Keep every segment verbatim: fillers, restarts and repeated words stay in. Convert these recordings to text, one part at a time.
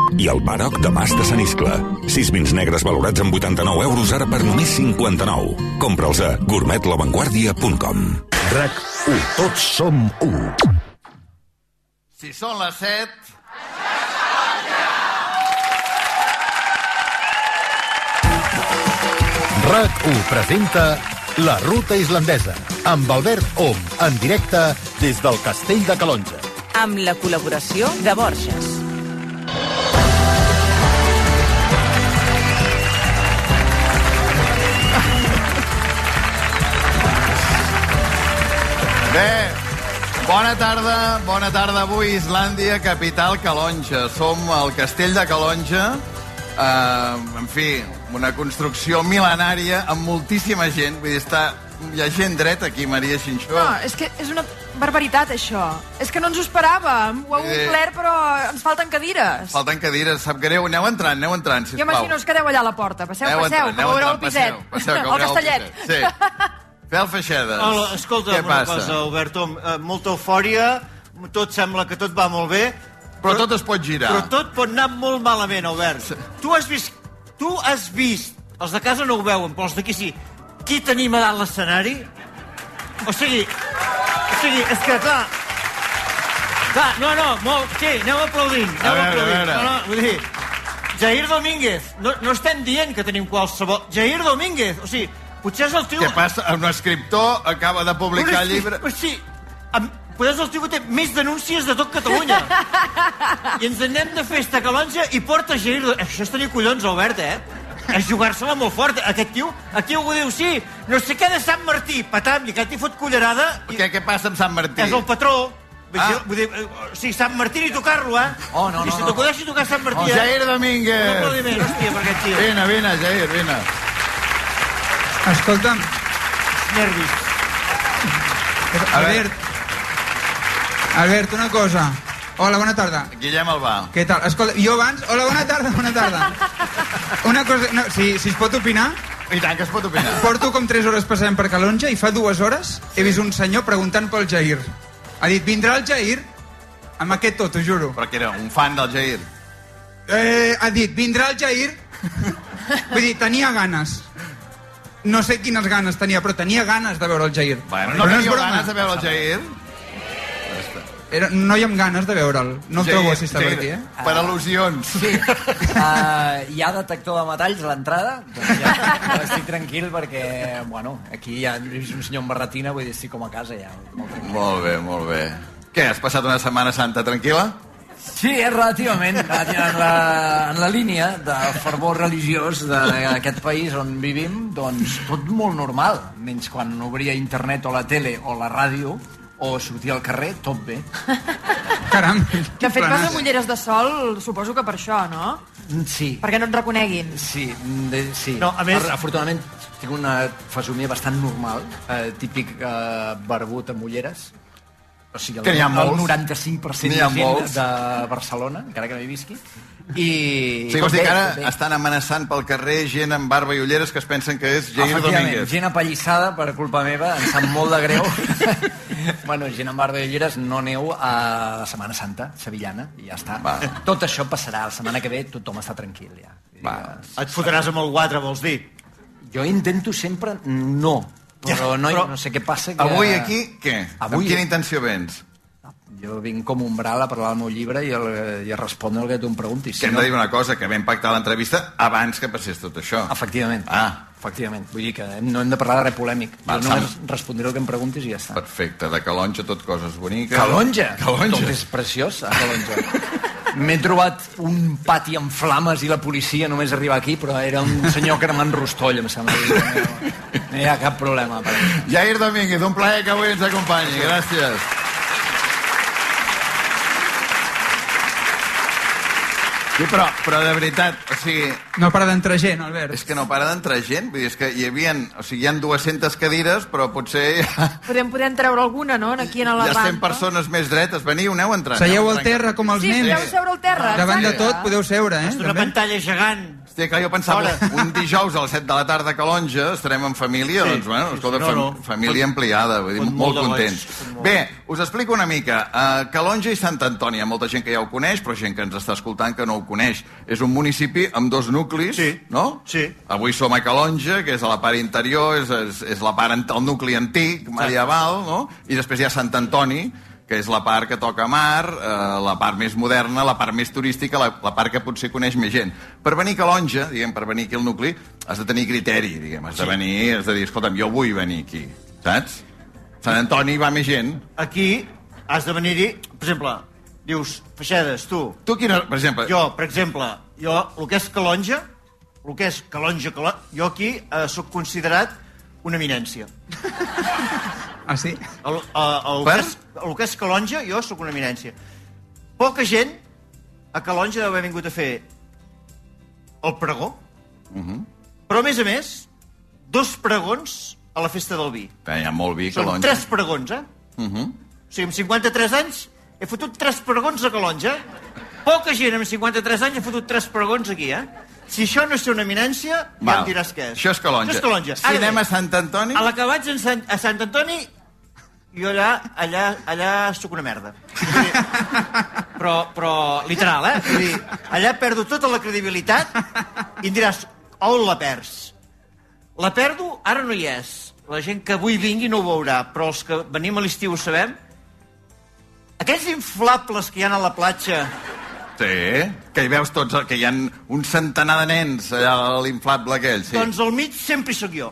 I el Baroc de Mas de Sant Iscle. Sis vins negres valorats amb vuitanta-nou euros ara per només cinquanta-nou. Compra'ls a gourmet la vanguardia punt com. RAC u. Tots som u. Si són les set... RAC u presenta La Ruta Islandesa, amb Albert Om, en directe des del Castell de Calonge. Amb la col·laboració de Borges. Bé, bona tarda, bona tarda avui, Islàndia, capital Calonge. Som al Castell de Calonge, eh, en fi, una construcció mil·lenària amb moltíssima gent. Vull dir, està, hi ha gent dreta aquí, Maria Xinxó. No, és que és una barbaritat, això. És que no ens ho esperàvem. Ho heu omplert, però ens falten cadires. Falten cadires, sap greu. Aneu entrant, aneu entrant, sisplau. Jo imagino us quedeu allà a la porta. Passeu, Aneu passeu, entrant, que veureu el piset. Passeu, passeu, que el veureu castellet. El piset. Sí. Fel Feixedes. Hola, escolta, què una passa? cosa, Alberto, eh, molta eufòria, tot sembla que tot va molt bé. Però, però tot es pot girar. Però tot pot anar molt malament, Albert. Tu has vist, tu has vist, els de casa no ho veuen, però els d'aquí sí, qui tenim a dalt l'escenari? O sigui, o sigui, és que, clar, clar, no, no, molt, sí, aneu aplaudint, aneu A veure, aplaudint. a veure. No, no, vull dir, Jair Domínguez, no, no estem dient que tenim qualsevol... Jair Domínguez, o sigui, potser és el tio... Què passa? Un escriptor acaba de publicar el llibre... Però sí, amb, potser és el tio que té més denúncies de tot Catalunya. I ens anem de festa a Calonge i porta Jair... Això és tenir collons, Albert, eh? És jugar-se-la molt fort. Aquest tio, aquí algú diu, sí, no sé què de Sant Martí, patam, i aquest hi fot cullerada... I... Què, què passa amb Sant Martí? És el patró. Ah. Vull dir, sí, Sant Martí ni tocar-lo, eh? Oh, no, no, I si no. t'acudeixi tocar Sant Martí, Oh, eh? Jair Un Domínguez. aplaudiment, hòstia, per aquest tio. Vine, vine, Jair, vine. Escolta'm, Nervis. Albert, Albert, una cosa. Hola, bona tarda. Guillem Albà. Què tal? Escolta, jo abans... Hola, bona tarda, bona tarda. Una cosa... No, si, si es pot opinar... I tant que es pot opinar. Porto com tres hores passant per Calonge i fa dues hores he vist un senyor preguntant pel Jair. Ha dit, vindrà el Jair? Amb aquest tot, t'ho juro. Però que era un fan del Jair. Eh, ha dit, vindrà el Jair? Vull dir, tenia ganes. No sé quines ganes tenia, però tenia ganes de veure el Jair. Bueno, no Però teníeu és broma. ganes de veure el Jair? Era, no hi ha ganes de veure'l. No el Jair, trobo si està per Jair, aquí, eh? Per al·lusions. Sí. Uh, hi ha detector de metalls a l'entrada, doncs ja, ja estic tranquil perquè, bueno, aquí hi ha un senyor amb barretina, vull dir, estic com a casa ja. Molt, molt bé, molt bé. Què, has passat una Setmana Santa tranquil·la? Sí, és relativament, en la, en la línia de fervor religiós d'aquest país on vivim, doncs tot molt normal, menys quan obria internet o la tele o la ràdio, o sortir al carrer, tot bé. Caram. De fet, vas amb ulleres de sol, suposo que per això, no? Sí. Perquè no et reconeguin. Sí, de, sí. No, a més... Afortunadament tinc una fesomia bastant normal, eh, típic eh, barbut amb ulleres. O sigui, el, Que n'hi ha el molts. noranta-cinc per cent N'hi de ha gent molts. de Barcelona, encara que no hi visqui. I... O sigui, vols dir que ara estan amenaçant pel carrer gent amb barba i ulleres que es pensen que és Jair Domínguez. Gent apallissada per culpa meva, em sap molt de greu. Bueno, gent amb barba i ulleres, no aneu a la Setmana Santa sevillana i ja està. Va. Tot això passarà, la setmana que ve tothom està tranquil ja. Va. Et fotràs amb el guatre, vols dir? Jo intento sempre no, però no, però- no sé què passa. Que... Avui aquí, què? Avui- Amb quina intenció vens? Jo vinc com umbral a parlar del meu llibre i, el, i a respondre el que tu em preguntis. Que hem de dir una cosa, que vam pactar l'entrevista abans que passés tot això. Efectivament. Ah. Efectivament. Vull dir que no hem de parlar de res polèmic. Va, Jo només Sam. respondré el que em preguntis i ja està. Perfecte, de Calonge tot coses boniques. Calonge? Calonge. Tot és preciós, a Calonge. M'he trobat un pati amb flames i la policia només arriba aquí, però era un senyor cremant rostoll, em sembla. No, no hi ha cap problema. Per mi. Jair Domínguez, un plaer que avui ens acompanyi. Gràcies. Sí, però, però de veritat, o sigui... No para d'entrar gent, Albert. És que no para d'entrar gent, vull dir, és que hi havia... O sigui, hi ha dues-centes cadires, però potser ja, Podem, podem treure alguna, no? Aquí en la ja rampa. cent persones més dretes. Veniu, aneu entrant. Seieu aneu al entrant. terra com els Sí, nens. podeu seure al terra. Davant de exacte. tot podeu seure, eh? És una també. pantalla gegant. Hòstia, clar, jo pensava, un dijous a les set de la tarda a Calonja estarem en família, Sí, doncs, bueno, sí, escolta, sí, no, fam no. família Tot- ampliada, vull dir, tot molt molt de contents. goig, molt. Bé, us explico una mica. Uh, Calonja i Sant Antoni, hi ha molta gent que ja ho coneix, però gent que ens està escoltant que no ho coneix. És un municipi amb dos nuclis, Sí. no? Sí. Avui som a Calonja, que és a la part interior, és, és, és la part, el nucli antic, medieval, no? I després hi ha Sant Antoni, que és la part que toca mar, eh, la part més moderna, la part més turística, la, la part que potser coneix més gent. Per venir a Calonja, diguem, per venir aquí al nucli, has de tenir criteri, diguem, has de venir, has de dir, escolta'm, jo vull venir aquí, saps? Sant Antoni va més gent. Aquí has de venir-hi, per exemple, dius, Feixedes, tu... Tu quina, per exemple... Jo, per exemple, jo, el que és Calonja, el que és Calonja, Calonja jo aquí eh, sóc considerat una eminència. Ah, sí? El, el, el, Per? que és, el que és Calonja, jo sóc una eminència. Poca gent a Calonja deu haver vingut a fer el pregó, Uh -huh. però a més a més, dos pregons a la festa del vi. Hi ha molt vi, Són Calonja. tres pregons, eh? Uh -huh. O sigui, amb cinquanta-tres anys he fotut tres pregons a Calonja. Poca gent amb cinquanta-tres anys ha fotut tres pregons aquí, eh? Si això no és una eminència, ja Val. em diràs què és. Això és Calonja. Això és Calonja. Si Ara anem bé, a Sant Antoni... a la que vaig en Sant, a Sant Antoni, jo allà, allà, allà sóc una merda. Vull dir, però, però literal, eh? Vull dir, allà perdo tota la credibilitat i em diràs, on la perds? La perdo, ara no hi és. La gent que avui vingui no ho veurà, però els que venim a l'estiu ho sabem. Aquells inflables que hi ha a la platja... Sí, que hi veus tots, que hi ha un centenar de nens allà a l'inflable aquell, sí. Doncs al mig sempre hi sóc jo.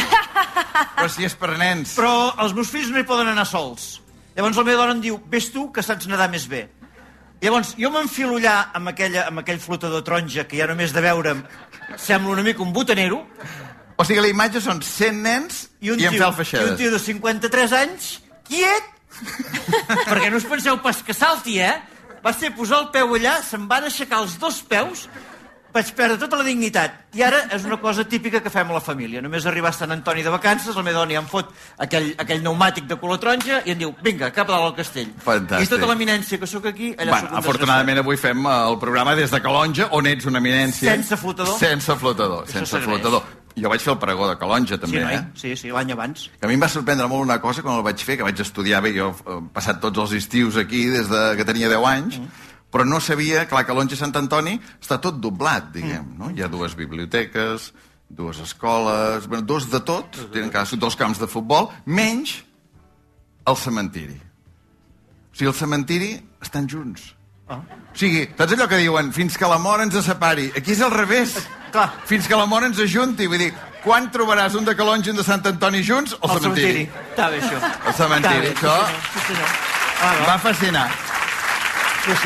Però si és per nens. Però els meus fills no hi poden anar sols. Llavors la meva dona em diu, vés tu, que saps nedar més bé. Llavors jo m'enfilo allà amb, aquella, amb aquell flotador taronja que ja només de veure'm sembla una mica un botanero. O sigui, la imatge són cent nens i, un i en tio, Fel i un Feixedes. tio de cinquanta-tres anys, quiet, perquè no us penseu pas que salti, eh? Va ser posar el peu allà, se'n van aixecar els dos peus, vaig perdre tota la dignitat. I ara és una cosa típica que fem a la família. Només arribar a Sant Antoni de vacances, la meva dona ja em fot aquell, aquell pneumàtic de color taronja i em diu, vinga, cap a dalt al castell. Fantàstic. I tota l'eminència que sóc aquí, allà Bueno, sóc un afortunadament avui fem el programa des de Calonja, on ets una eminència. Sense flotador. Sense flotador, Això sense s'agraeix. flotador. Jo vaig fer el pregó de Calonja, també, Sí, noi? eh? Sí, sí, l'any abans. Que a mi em va sorprendre molt una cosa quan el vaig fer, que vaig estudiar bé, jo he passat tots els estius aquí des de que tenia deu anys, mm. però no sabia, clar, Calonja i Sant Antoni està tot doblat, diguem, mm. no? Hi ha dues biblioteques, dues escoles, bueno, dos de tot, tenen cadascun dos camps de futbol, menys el cementiri. O sigui, el cementiri estan junts. Ah. O sigui, saps allò que diuen, fins que la mort ens separi? Aquí és al revés. Clar. Fins que la mort ens ajunti. Vull dir, quan trobaràs un de Calonja i un de Sant Antoni junts? Al El cementiri. Està bé, això. El cementiri, Està bé, això. Sí, senyor. Ah, Em va fascinar. sí, sí.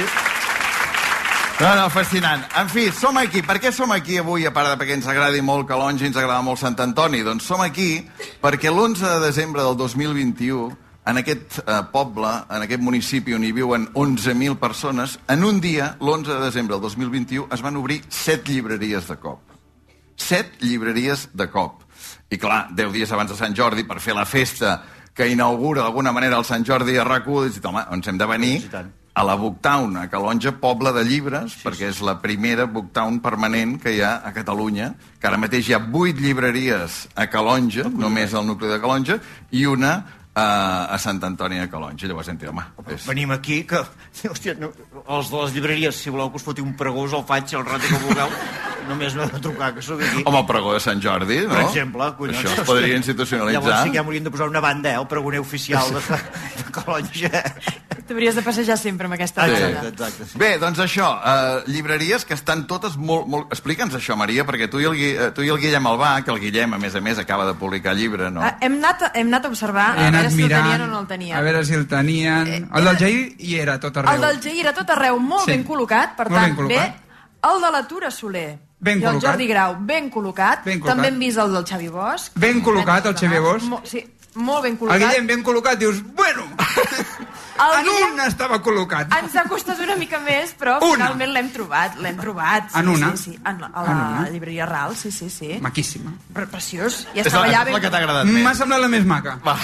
No, no, fascinant. En fi, som aquí. Per què som aquí avui, a part de perquè ens agradi molt Calonja i ens agrada molt Sant Antoni? Doncs som aquí perquè l'onze de desembre del dos mil vint-i-u, en aquest eh, poble, en aquest municipi on hi viuen onze mil persones, en un dia, l'onze de desembre del dos mil vint-i-u, es van obrir set llibreries de cop. Set llibreries de cop. I clar, deu dies abans de Sant Jordi, per fer la festa que inaugura d'alguna manera el Sant Jordi a RAC u, dic, home, ens hem de venir Sí, tant. a la Booktown, a Calonja, poble de llibres, sí, perquè és la primera Booktown permanent que hi ha a Catalunya, que ara mateix hi ha vuit llibreries a Calonja, només al nucli de Calonja, i una a, a Sant Antoni de Calonja. Llavors hem dit, home... És... Venim aquí, que... Hòstia, no, els de les llibreries, si voleu que us foti un pregó, us el faig el rato que vulgueu. Només m'heu de trucar, que sóc aquí. Home, el pregó de Sant Jordi, no? Per exemple, collons. Això es podria institucionalitzar. Llavors sí que ja m'haurien de posar una banda, eh? El pregoner oficial de, de Calonja. T'hauries de passejar sempre amb aquesta Sí. banda. Exacte, exacte. Sí. Bé, doncs això, eh, llibreries que estan totes molt... molt... Explica'ns això, Maria, perquè tu i, el, Gui- eh, tu i el Guillem Albà, que el Guillem, a més a més, acaba de publicar llibre, no? Ah, hem, anat, hem anat a observar He a anat veure si el mirant, tenien o no el tenien. a veure si el tenien... Eh, El del Jair hi era tot arreu. El del Jair era tot arreu, molt Sí. ben col·locat, per Molt tant, ben col·locat. bé. El de la Tura Soler Ben i el col·locat. Jordi Grau, ben col·locat. Ben col·locat. També hem vist el del Xavi Bosch. Ben col·locat, el Xavi Bosch. Mo sí, molt ben El col·locat. Guillem ben col·locat, dius, bueno, El en Guillem un estava col·locat. ens ha costat una mica més, però Una. finalment l'hem trobat, l'hem trobat. Sí, En una. Sí, sí, en la, a En la una. llibreria Ral, sí, sí, sí. Maquíssima. Pre- Preciós. I és la, estava allà és la ben... que t'ha agradat M'ha més. semblat la més maca. Va.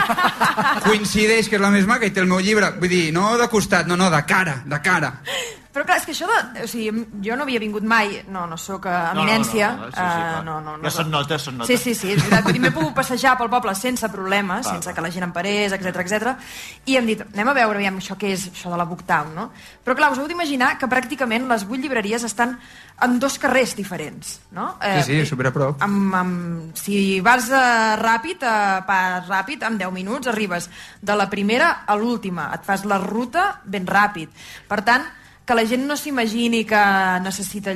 Coincideix que és la més maca i té el meu llibre. Vull dir, no de costat, no, no, de cara, de cara. Però clar, és que això de... O sigui, jo no havia vingut mai, no, no sóc eminència. No, no, no, no, sí, sí, uh, no, no, no, ja són notes, són notes. Sí, sí, sí, és veritat. Vull dir, m'he pogut passejar pel poble sense problemes, va, sense va. que la gent em parés, etcètera, etcètera. I hem dit, anem a veure, aviam, això què és, això de la Booktown, no? Però clar, us heu d'imaginar que pràcticament les vuit llibreries estan en dos carrers diferents, no? Sí, sí, super a prop. Amb, amb, si vas uh, ràpid, uh, pas ràpid, en deu minuts arribes de la primera a l'última. Et fas la ruta ben ràpid. Per tant, que la gent no s'imagini que necessita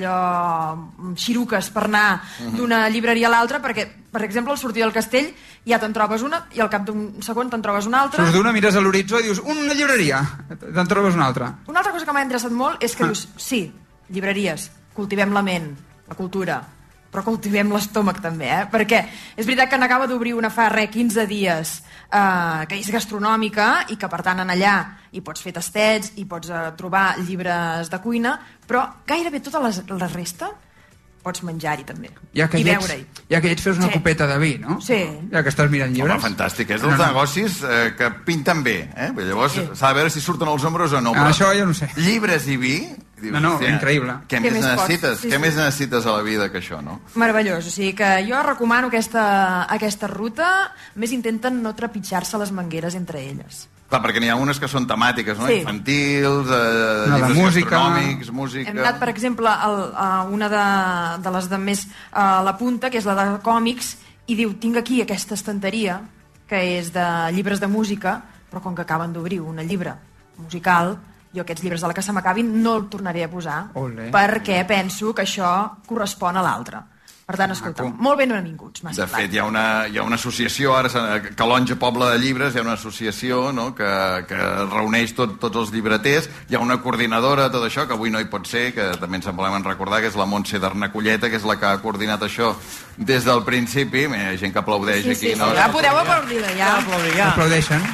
allò xiruques per anar d'una llibreria a l'altra, perquè, per exemple, al sortir del castell ja te'n trobes una i al cap d'un segon te'n trobes una altra. Surts d'una, mires a l'horitzó i dius, una llibreria, te'n trobes una altra. Una altra cosa que m'ha interessat molt és que ah. dius, sí, llibreries, cultivem la ment, la cultura, però cultivem l'estómac també, eh? Perquè és veritat que n'acaba d'obrir una fa re quinze dies eh, que és gastronòmica i que per tant en allà hi pots fer tastets, hi pots eh, trobar llibres de cuina, però gairebé tota la, la resta pots menjar-hi també ja que i ets, veure-hi. Ja que ets fes una sí. copeta de vi, no? Sí. Ja que estàs mirant llibres. Home, fantàstic, és dels no, no. negocis eh, que pinten bé, eh? Llavors s'ha sí. de veure si surten els números o no. Ah, això jo no sé. Llibres i vi... Dius, no, no, hòstia, increïble. Què, què més necessites? Sí, què sí. més necessites a la vida que això, no? Meravellós, o sigui que jo recomano aquesta, aquesta ruta, més intenten no trepitjar-se les mangueres entre elles. Clar, perquè n'hi ha unes que són temàtiques, no? Sí. Infantils, eh, no, llibres música. gastronòmics, música... Hem anat, per exemple, a, a una de, de les de més a la punta, que és la de còmics, i diu, tinc aquí aquesta estanteria, que és de llibres de música, però com que acaben d'obrir una llibre musical, jo aquests llibres de la que se m'acabin no el tornaré a posar, Olé. perquè penso que això correspon a l'altre. Per tant, escolta, molt ben benvinguts. De fet, hi ha, una, hi ha una associació, ara a Calonge, Poble de Llibres, hi ha una associació, no?, que, que reuneix tot, tots els llibreters, hi ha una coordinadora, tot això, que avui no hi pot ser, que també ens en volem recordar, que és la Montse d'Arnaculleta, que és la que ha coordinat això des del principi. Hi ha gent que aplaudeix sí, aquí. Sí, no? sí. Ja podeu aplaudir-la, ja. ja. Aplaudeixen.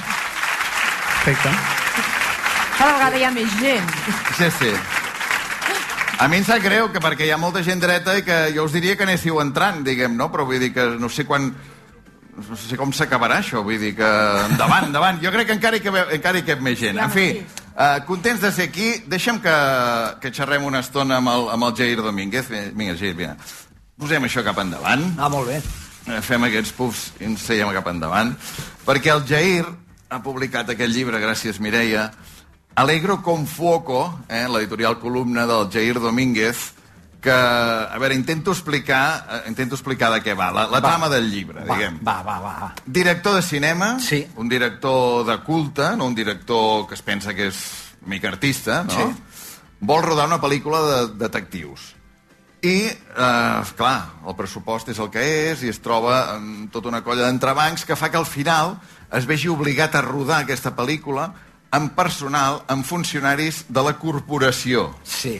Perfecte. Cada vegada hi ha més gent. Sí, sí. A mi em sap greu, que perquè hi ha molta gent dreta i que jo us diria que anéssiu entrant, diguem, no? Però vull dir que no sé quan... No sé com s'acabarà això, vull dir que... Endavant, endavant. Jo crec que encara hi cap, encara hi cap més gent. En fi, uh, contents de ser aquí. Deixa'm que, que xerrem una estona amb el, amb el Jair Domínguez. Vinga, Jair, vinga. Posem això cap endavant. Ah, molt bé. Fem aquests pufs i ens seiem cap endavant. Perquè el Jair ha publicat aquest llibre, gràcies Mireia, Alegro con Fuoco, eh, l'editorial columna del Jair Domínguez, que, a veure, intento explicar, eh, intento explicar de què va, la, la va. trama del llibre, va, diguem. Va, va, va. Director de cinema, sí. un director de culte, no un director que es pensa que és mica artista, no? Sí. Vol rodar una pel·lícula de detectius. I, eh, clar, el pressupost és el que és i es troba amb tota una colla d'entrebancs que fa que al final es vegi obligat a rodar aquesta pel·lícula amb personal, amb funcionaris de la corporació. Sí.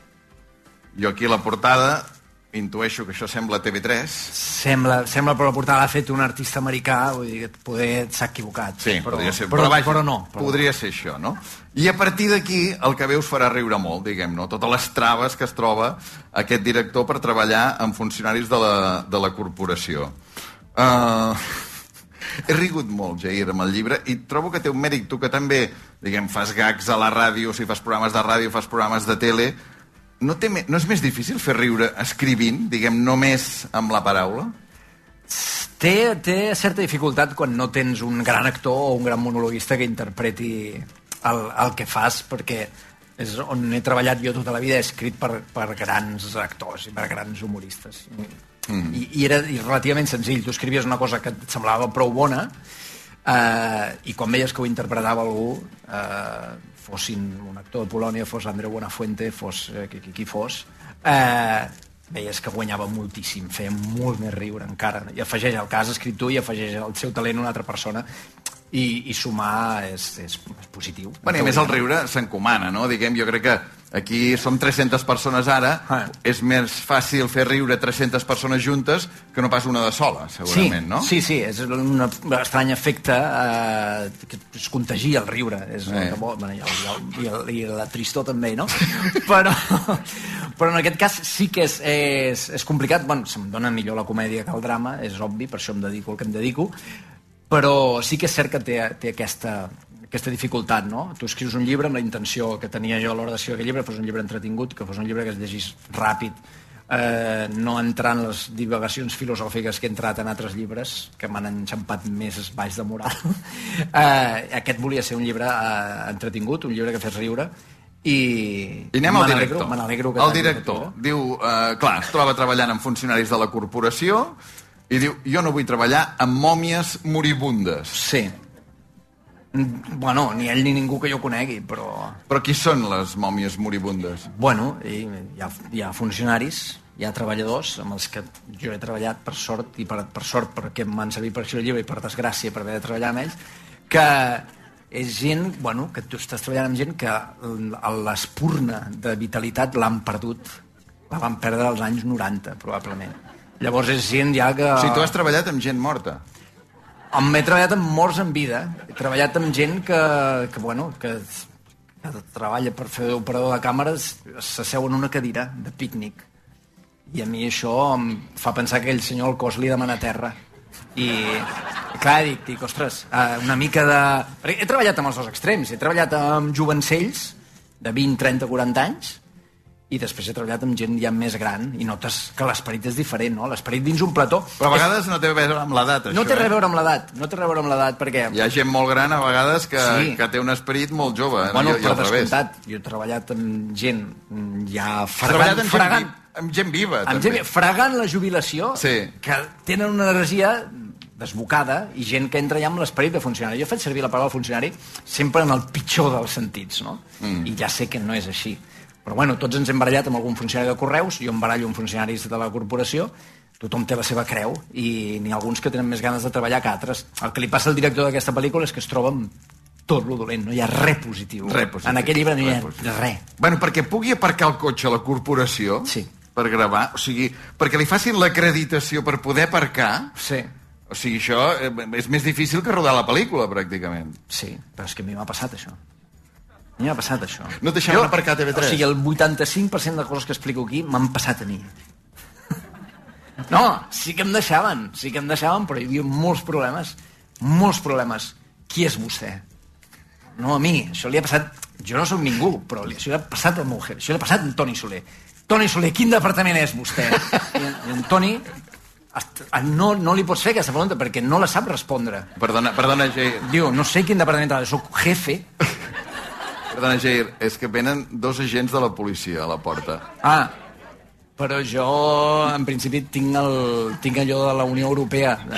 Jo aquí a la portada intueixo que això sembla T V tres. Sembla, sembla però la portada l'ha fet un artista americà, vull dir que poder s'ha equivocat. Sí, però, podria ser, però, però, vaja, però no. Però podria ser això, no? I a partir d'aquí el que ve us farà riure molt, diguem, no? Totes les traves que es troba aquest director per treballar amb funcionaris de la, de la corporació. Uh... He rigut molt, Jair, amb el llibre, i trobo que té un mèrit. Tu que també, diguem, fas gags a la ràdio, si fas programes de ràdio, fas programes de tele, no, té, no és més difícil fer riure escrivint, diguem, només amb la paraula? Té, té certa dificultat quan no tens un gran actor o un gran monologuista que interpreti el, el que fas, perquè és on he treballat jo tota la vida, he escrit per, per grans actors i per grans humoristes. Mm. I, i era i relativament senzill. Tu escrivies una cosa que et semblava prou bona eh, i quan veies que ho interpretava algú, eh, fossin un actor de Polònia, fos Andreu Buenafuente, fos eh, qui, qui fos, eh, veies que guanyava moltíssim, feia molt més riure encara. I afegeix el que has escrit tu i afegeix el seu talent una altra persona. I, i sumar és, és, és positiu. Bueno, i a més el riure s'encomana, no? Diguem, jo crec que aquí som tres-centes persones ara, ah. és més fàcil fer riure tres-centes persones juntes que no pas una de sola, segurament, sí, no? Sí, sí, és un estrany efecte eh, que es contagia el riure. És eh. que, bueno, i, el, i, el, i la tristor també, no? però, però en aquest cas sí que és, és, és complicat. Bueno, se'm dona millor la comèdia que el drama, és obvi, per això em dedico el que em dedico, però sí que és cert que té, té aquesta, aquesta dificultat, no? Tu escrius un llibre amb la intenció que tenia jo a l'hora d'escriure aquell llibre, fos un llibre entretingut, que fos un llibre que es llegís ràpid, eh, no entrar en les divagacions filosòfiques que he entrat en altres llibres, que m'han enxampat més baix de moral. eh, aquest volia ser un llibre eh, entretingut, un llibre que fes riure, i, I anem al director. Me n'alegro que el director diu, eh, clar, es troba treballant amb funcionaris de la corporació i diu, jo no vull treballar amb mòmies moribundes. Sí. Bueno, ni ell ni ningú que jo conegui, però... Però qui són les mòmies moribundes? Bueno, hi ha, hi ha funcionaris, hi ha treballadors amb els que jo he treballat per sort, i per, per sort perquè m'han servit per escriure el llibre i per desgràcia per haver de treballar amb ells, que és gent, bueno, que tu estàs treballant amb gent que l'espurna de vitalitat l'han perdut, la van perdre als anys noranta, probablement. Llavors és gent ja que... O sigui, tu has treballat amb gent morta? M'he treballat amb morts en vida. He treballat amb gent que, que bueno, que, que treballa per fer d'operador de càmeres, s'asseu en una cadira de pícnic. I a mi això em fa pensar que aquell senyor al cos li demana terra. I, clar, dic, dic, ostres, una mica de... He treballat amb els dos extrems. He treballat amb jovencells de vint, trenta, quaranta anys, i després he treballat amb gent ja més gran i notes que l'esperit és diferent, no? L'esperit dins un plató... Però a vegades no té a veure amb l'edat, això, No té res eh? a veure amb l'edat, no té res a veure amb l'edat, perquè... Hi ha gent molt gran, a vegades, que, sí. que té un esperit molt jove, eh? Bueno, I, i per al revés. descomptat, jo he treballat amb gent ja Has fregant... treballat amb, fregant, gent, vi amb gent viva, amb també. gent, fregant la jubilació, Sí. que tenen una energia desbocada i gent que entra ja amb l'esperit de funcionari. Jo faig servir la paraula funcionari sempre en el pitjor dels sentits, no? Mm. I ja sé que no és així. Però bueno, tots ens hem barallat amb algun funcionari de correus, jo em barallo amb funcionaris de la corporació, tothom té la seva creu i n'hi ha alguns que tenen més ganes de treballar que altres. El que li passa al director d'aquesta pel·lícula és que es troba amb tot lo dolent, no hi ha res positiu. Res positiu. En aquell llibre no hi ha positiu. res. Bueno, perquè pugui aparcar el cotxe a la corporació sí. per gravar, o sigui, perquè li facin l'acreditació per poder aparcar, sí. o sigui, això és més difícil que rodar la pel·lícula, pràcticament. Sí, però és que a mi m'ha passat això. A mi m'ha passat això. No et deixaven aparcar a T V tres? O sigui, el vuitanta-cinc per cent de coses que explico aquí m'han passat a mi. No, sí que em deixaven, sí que em deixaven, però hi havia molts problemes, molts problemes. Qui és vostè? No a mi, això li ha passat... Jo no sóc ningú, però això li ha passat al meu jefe, això li ha passat a en Toni Soler. Toni Soler, quin departament és vostè? I en Toni... No, no li pots fer aquesta pregunta perquè no la sap respondre. Perdona, perdona, Jair. Diu, no sé quin departament treballa, soc jefe. Perdona, Jair, és que venen dos agents de la policia a la porta. Ah, però jo, en principi, tinc, el, tinc allò de la Unió Europea. De...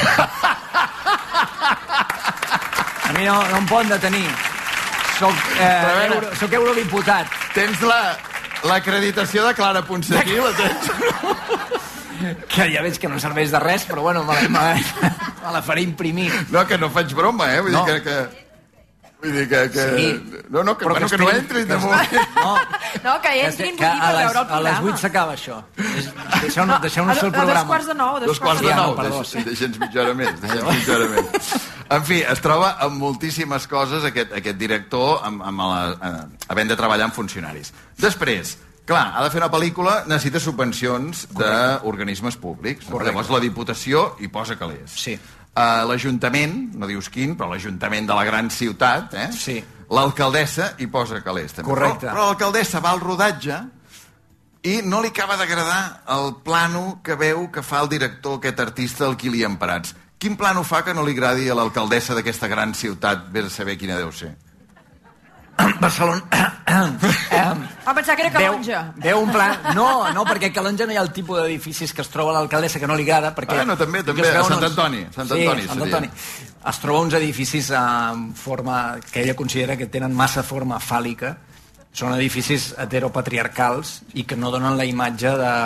A mi no, no em poden detenir. Soc, eh, euro, soc eurodiputat. Tens la l'acreditació de Clara Ponsatí, la tens? Que ja veig que no serveix de res, però bueno, me la, me, me la faré imprimir. No, que no faig broma, eh? Vull no. dir que... que... Vull dir que... que... Sí. No, no, que, bueno, que, que no entrin de moment. No, no que entrin, vull dir, per veure el programa. A les vuit s'acaba això. Deixeu-nos deixeu fer el programa. A dos quarts de nou. A dos quarts de nou, perdó. Deixa'ns mitja hora més. Deixa'ns mitja hora més. En fi, es troba amb moltíssimes coses aquest, aquest director amb, amb la, eh, havent de treballar amb funcionaris. Després, clar, ha de fer una pel·lícula, necessita subvencions d'organismes públics. Correcte. Llavors la Diputació hi posa calés. Sí. Uh, l'Ajuntament, no dius quin, però l'Ajuntament de la gran ciutat, eh? Sí. L'alcaldessa hi posa calés, també. Correcte. Però, però l'alcaldessa va al rodatge i no li acaba d'agradar el plano que veu que fa el director, aquest artista, el Kilian Prats. Quin plano fa que no li agradi a l'alcaldessa d'aquesta gran ciutat? Vés a saber quina deu ser. Barcelona... Va pensar que era Calonja. Veu, veu un pla... No, no, perquè a Calonja no hi ha el tipus d'edificis que es troba a l'alcaldessa que no li agrada, perquè... Bueno, també, també, a Sant Antoni. Sant Antoni, sí, Sant Antoni. Es troba uns edificis en forma que ella considera que tenen massa forma fàl·lica. Són edificis heteropatriarcals i que no donen la imatge de...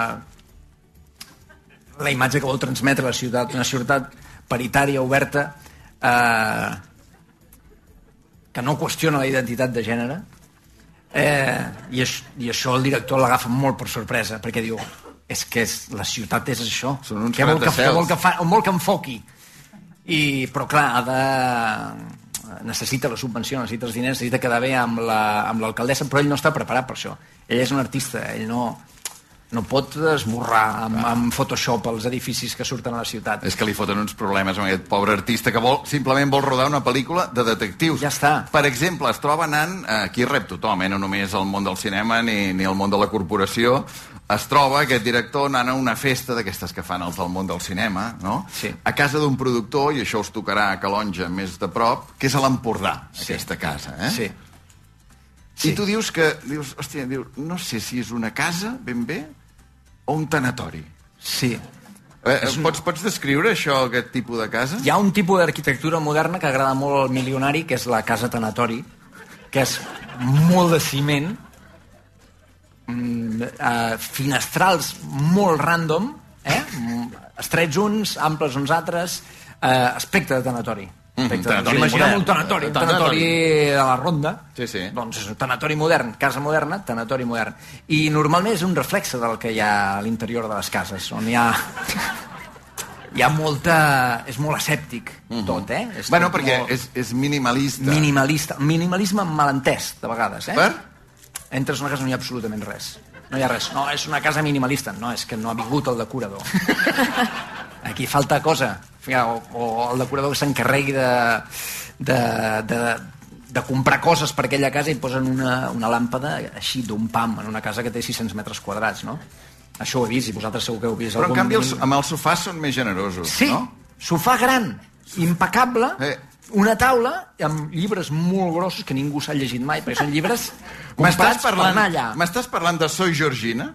la imatge que vol transmetre la ciutat, una ciutat paritària, oberta, eh, que no qüestiona la identitat de gènere, eh, i, això, i això el director l'agafa molt per sorpresa, perquè diu, és que és, la ciutat és això. Són uns què vol que, gratacels. vol que fa, on vol que enfoqui? I, però clar, ha de... necessita la subvenció, necessita els diners, necessita quedar bé amb l'alcaldessa, la, amb però ell no està preparat per això. Ell és un artista, ell no... no pot esborrar amb, amb Photoshop els edificis que surten a la ciutat. És que li foten uns problemes amb aquest pobre artista que vol, simplement vol rodar una pel·lícula de detectius. Ja està. Per exemple, es troba anant, aquí rep tothom, eh? No només el món del cinema ni, ni el món de la corporació, es troba aquest director anant a una festa d'aquestes que fan els del món del cinema, no? Sí. A casa d'un productor, i això us tocarà a Calonge més de prop, que és a l'Empordà, Sí. aquesta casa, eh? Sí. I tu dius que, dius, hòstia, dius, no sé si és una casa, ben bé, o un tanatori. Sí. Eh, pots, pots descriure això, aquest tipus de casa? Hi ha un tipus d'arquitectura moderna que agrada molt al milionari, que és la casa tanatori, que és molt de ciment, mm, uh, finestrals molt random, eh? estrets uns, amples uns altres, uh, aspecte de tanatori. Mm, tanatori Imaginem modern. un tanatori, un Tanatori. tanatori de la ronda. Sí, sí. Doncs és un tanatori modern, casa moderna, tanatori modern. I normalment és un reflexe del que hi ha a l'interior de les cases, on hi ha... hi ha molta... és molt asèptic, tot, eh? És Bueno, tot perquè molt és, és minimalista. Minimalista. Minimalisme malentès, de vegades, eh? Per? Entres a una casa no hi ha absolutament res. No hi ha res. No, és una casa minimalista. No, és que no ha vingut el decorador. Aquí falta cosa. O, o el decorador que s'encarregui de, de, de, de comprar coses per aquella casa i posen una, una làmpada així d'un pam en una casa que té sis-cents metres quadrats, no? Això ho he vist i vosaltres segur que heu vist. Però en algun... canvi els, amb els sofàs són més generosos, Sí, no? sofà gran, impecable, Eh. una taula amb llibres molt grossos que ningú s'ha llegit mai, perquè són llibres M'estàs comprats per parlant, anar allà. m'estàs parlant de Soy Georgina?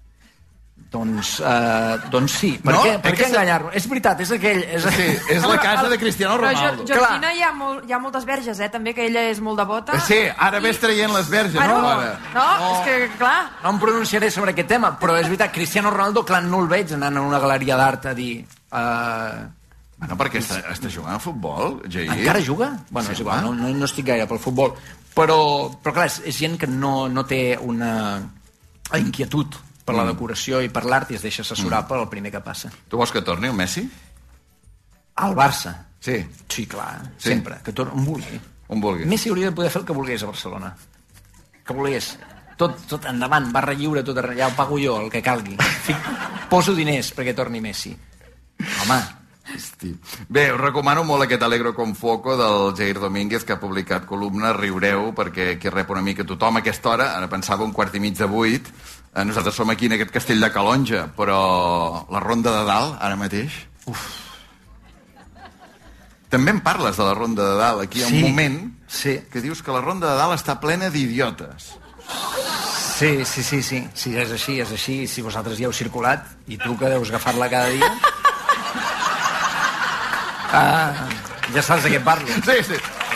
Doncs, uh, doncs sí. Per No? què, per Eh què que se- enganyar-lo? És veritat, és aquell... És Sí, és la casa de Cristiano Però Ronaldo. Jo- Georgina hi ha, molt, hi ha moltes verges, eh? També, que ella és molt devota. Sí, ara ves traient les verges, Bueno, no? no, Ara. no, és que, clar... No em pronunciaré sobre aquest tema, però és veritat, Cristiano Ronaldo, clar, no el veig anant a una galeria d'art a dir... Uh, Bueno, perquè està, està jugant a futbol, Jair. encara juga? Bueno, Sí, és igual, no, home. no, no estic gaire pel futbol. Però, però clar, és, és gent que no, no té una inquietud per la decoració i per l'art i es deixa assessorar mm. per el primer que passa. Tu vols que torni el Messi? Al Barça. Sí. Sí, clar, Sí? sempre. Que torni, on vulgui. On vulgui. Messi hauria de poder fer el que volgués a Barcelona. Que volgués. Tot, tot endavant, barra lliure, tot arreu, ja ho pago jo, el que calgui. Fic, poso diners perquè torni Messi. Home, Hosti. Bé, us recomano molt aquest Alegro con Foco del Jair Domínguez, que ha publicat columna, riureu, perquè aquí rep una mica tothom a aquesta hora, ara pensava un quart i mig de vuit, eh, nosaltres som aquí en aquest castell de Calonge, però la Ronda de Dalt, ara mateix... Uf. També en parles de la Ronda de Dalt, aquí hi ha un Sí, moment sí. que dius que la Ronda de Dalt està plena d'idiotes. sí, sí, sí, sí, sí, és així, és així, si vosaltres hi heu circulat, i tu que deus agafar-la cada dia... Ah, ja saps de què parlo. Sí, sí.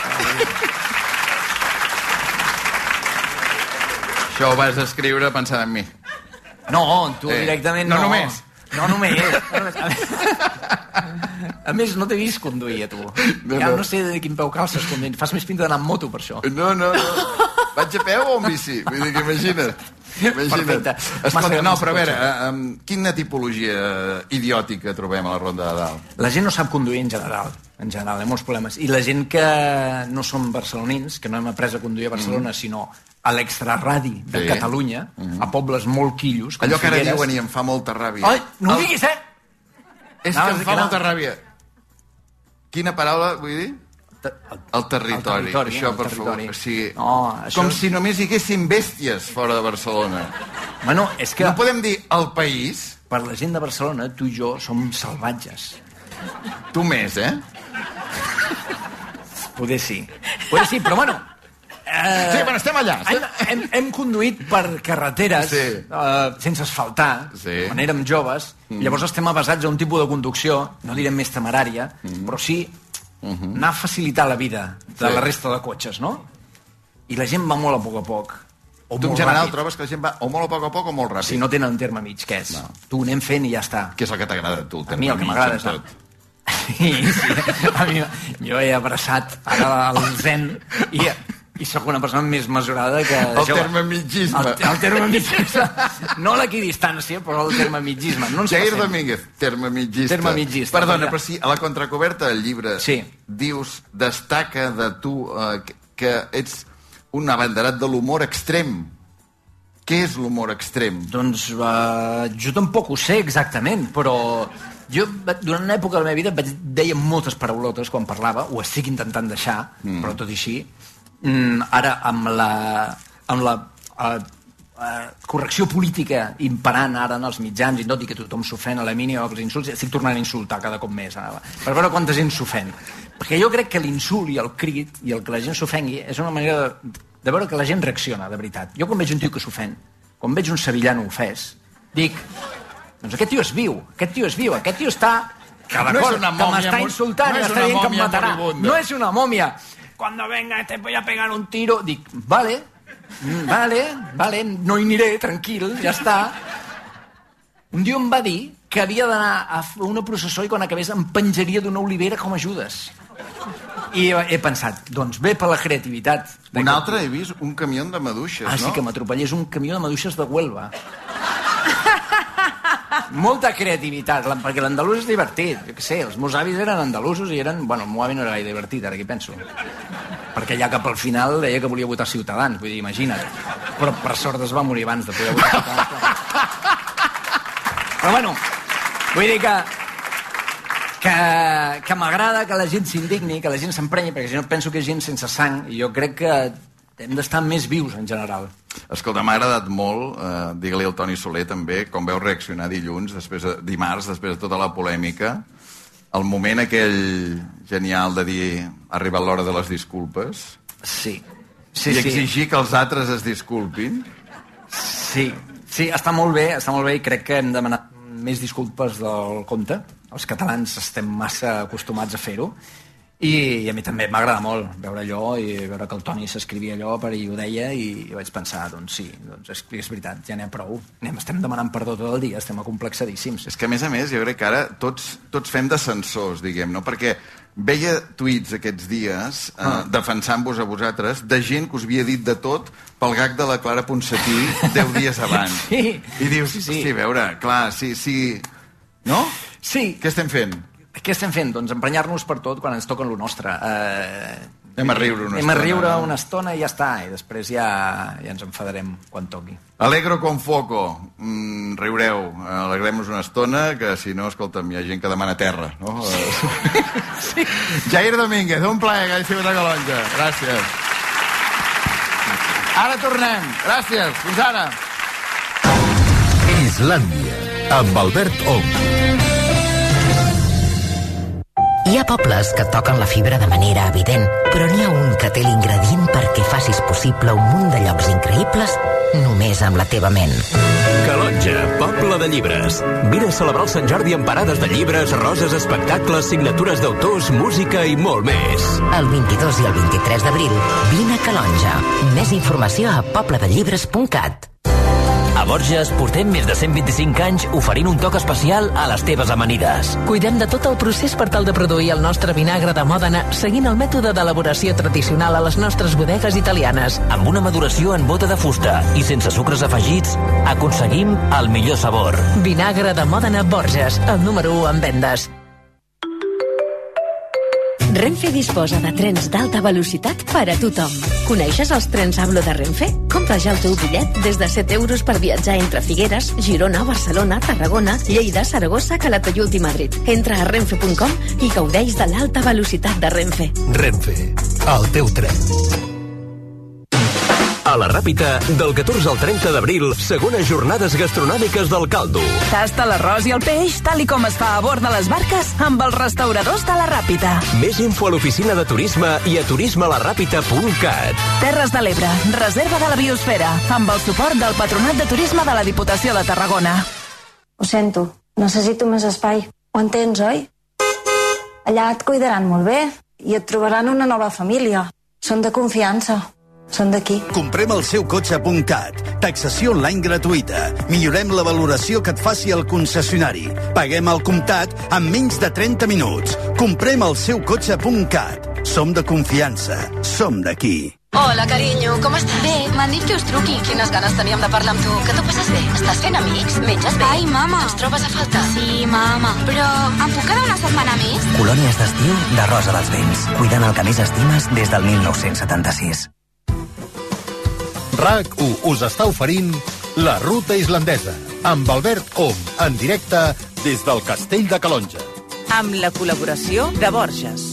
Això ho vas escriure pensant en mi. No, tu Eh, directament no no. només. No només. No només. A més, a més, no t'he vist conduir, a tu. No, ja no. no sé de quin peu calces conduint. Fas més pinta d'anar amb moto, per això. No, no, no. Vaig a peu o amb bici? Vull dir que imagina't. Imagina't. Perfecte. Escolta, Massa- no, massa però a veure, cotxe. eh, um, quina tipologia idiòtica trobem a la Ronda de Dalt? La gent no sap conduir en general. En general, hi ha molts problemes. I la gent que no som barcelonins, que no hem après a conduir a Barcelona, mm. sinó a l'extraradi de Sí. Catalunya, mm. a pobles molt quillos, com Allò que ara Figueres. diuen i em fa molta ràbia. Ai, no ho El- diguis, eh? És que Anaves em a fa dir que molta no. ràbia. Quina paraula vull dir? El, El territori. El territori, Això, el per territori. favor. O sigui, No, això- com si només hi haguessin bèsties fora de Barcelona. Bueno, és que No podem dir el país? per la gent de Barcelona, tu i jo som salvatges. Tu més, eh? Poder sí. Poder sí, però bueno... Eh, Sí, bueno, estem allà. Hem, hem, hem conduït per carreteres Sí. eh, sense asfaltar, Sí. quan érem joves, mm. llavors estem avasats a un tipus de conducció, no direm més temerària, mm. però sí mm-hmm. anar a facilitar la vida de Sí. la resta de cotxes, no? I la gent va molt a poc a poc. O Tu en molt general ràpid. trobes que la gent va o molt a poc a poc o molt ràpid? Si no tenen un terme mig, què és? No. Tu anem fent i ja està. Què és el que t'agrada a tu? El A mi el que terme mig m'agrada en és... tot? Sí, sí. A mi, jo he abraçat ara el zen i, i sóc una persona més mesurada que... El jove. termemigisme. El, el termemigisme. No l'equidistància, però el termemigisme. No ens Jair passem. Domínguez, termemigista. Termemigista. Perdona, però sí, a la contracoberta del llibre Sí. dius, destaca de tu eh, que, que ets un abanderat de l'humor extrem. Què és l'humor extrem? Doncs uh, jo tampoc ho sé exactament, però jo durant una època de la meva vida deia moltes paraulotes quan parlava, ho estic intentant deixar, mm. però tot i així, mm, ara amb la, amb la uh, uh, correcció política imperant ara en els mitjans i tot, i que tothom s'ofèn a la mínima que els insults, estic tornant a insultar cada cop més, ara, per veure quanta gent s'ofèn. Perquè jo crec que l'insult i el crit i el que la gent s'ofengui és una manera de, de veure que la gent reacciona, de veritat. Jo quan veig un tio que s'ofèn, quan veig un sevillano ofès, dic, doncs aquest tio és viu, aquest tio és viu, aquest tio està... Cada no és una mòmia, que m'està insultant, no m'està dient que em matarà. moribunda. No és una mòmia. Cuando venga te voy a pegar un tiro. Dic, vale, vale, vale, no hi aniré, tranquil, ja està. Un dia em va dir que havia d'anar a una processó i quan acabés em penjaria d'una olivera com a Judes. I he pensat, doncs bé per la creativitat. Un altre he vist un camió de maduixes, ah, no? Ah, sí, que m'atropellés un camió de maduixes de Huelva. Molta creativitat, perquè l'andalús és divertit. Jo què sé, els meus avis eren andalusos i eren... Bueno, el meu avi no era gaire divertit, ara que penso. Perquè ja cap al final deia que volia votar Ciutadans, vull dir, imagina't. Però per sort es va morir abans de poder votar Ciutadans. Però bueno, vull dir que... que, que m'agrada que la gent s'indigni, que la gent s'emprenyi, perquè si no penso que és gent sense sang, i jo crec que hem d'estar més vius en general. Escolta, m'ha agradat molt, eh, digue-li al Toni Soler també, com veu reaccionar dilluns, després de, dimarts, després de tota la polèmica, el moment aquell genial de dir ha arribat l'hora de les disculpes. Sí. sí I sí. exigir que els altres es disculpin. Sí, sí, està molt bé, està molt bé i crec que hem demanat més disculpes del compte. Els catalans estem massa acostumats a fer-ho. I, i a mi també m'agrada molt veure allò i veure que el Toni s'escrivia allò per i ho deia i, i vaig pensar, doncs sí, doncs és, és veritat, ja n'hi ha prou. Anem, estem demanant perdó tot el dia, estem acomplexadíssims. És que a més a més jo crec que ara tots, tots fem de censors, diguem, no? Perquè veia tuits aquests dies eh, ah. defensant-vos a vosaltres de gent que us havia dit de tot pel gag de la Clara Ponsatí deu dies abans. Sí. I dius, sí, sí. sí, a veure, clar, sí, sí... No? Sí. Què estem fent? Què estem fent? Doncs emprenyar-nos per tot quan ens toquen lo nostre. Eh, anem a riure una anem estona. a riure una estona i ja està, i després ja, ja ens enfadarem quan toqui. Alegro con foco. Mm, riureu, alegrem-nos una estona, que si no, escolta'm, hi ha gent que demana terra, no? Sí. Jair Domínguez, un plaer que hagi sigut a Calonja. Gràcies. Ara tornem. Gràcies. Fins ara. Islàndia, amb Albert Ong. Hi ha pobles que toquen la fibra de manera evident, però n'hi ha un que té l'ingredient perquè facis possible un munt de llocs increïbles només amb la teva ment. Calonja, poble de llibres. Vine a celebrar el Sant Jordi amb parades de llibres, roses, espectacles, signatures d'autors, música i molt més. El vint-i-dos i el vint-i-tres d'abril, vine a Calonja. Més informació a poble de llibres punt cat. A Borges portem més de cent vint-i-cinc anys oferint un toc especial a les teves amanides. Cuidem de tot el procés per tal de produir el nostre vinagre de Mòdena seguint el mètode d'elaboració tradicional a les nostres bodegues italianes. Amb una maduració en bota de fusta i sense sucres afegits, aconseguim el millor sabor. Vinagre de Mòdena Borges, el número u en vendes. Renfe disposa de trens d'alta velocitat per a tothom. Coneixes els trens Hablo de Renfe? Compra ja el teu bitllet des de set euros per viatjar entre Figueres, Girona, Barcelona, Tarragona, Lleida, Saragossa, Calatayud i Madrid. Entra a renfe punt com i gaudeix de l'alta velocitat de Renfe. Renfe, el teu tren. A la Ràpita, del catorze al trenta d'abril, segones jornades gastronòmiques del caldo. Tasta l'arròs i el peix, tal i com es fa a bord de les barques, amb els restauradors de la Ràpita. Més info a l'oficina de turisme i a turisme la ràpita punt cat. Terres de l'Ebre, reserva de la biosfera, amb el suport del Patronat de Turisme de la Diputació de Tarragona. Ho sento, necessito més espai. Ho entens, oi? Allà et cuidaran molt bé i et trobaran una nova família. Són de confiança. Són d'aquí. Comprem el seu cotxe punt cat. Taxació online gratuïta. Millorem la valoració que et faci el concessionari. Paguem al comptat en menys de trenta minuts. Comprem el seu cotxe punt cat. Som de confiança. Som d'aquí. Hola, carinyo, com estàs? Bé, m'han dit que us truqui. Quines ganes teníem de parlar amb tu. Que t'ho passes bé? Estàs fent amics? Menges bé? Ai, mama. Ens trobes a faltar? Sí, mama. Però em puc quedar una setmana més? Colònies d'estiu de Rosa dels Vents. Cuidant el que més estimes des del mil nou-cents setanta-sis. RAC u us està oferint La Ruta Islandesa, amb Albert Om, en directe des del Castell de Calonge. Amb la col·laboració de Borges.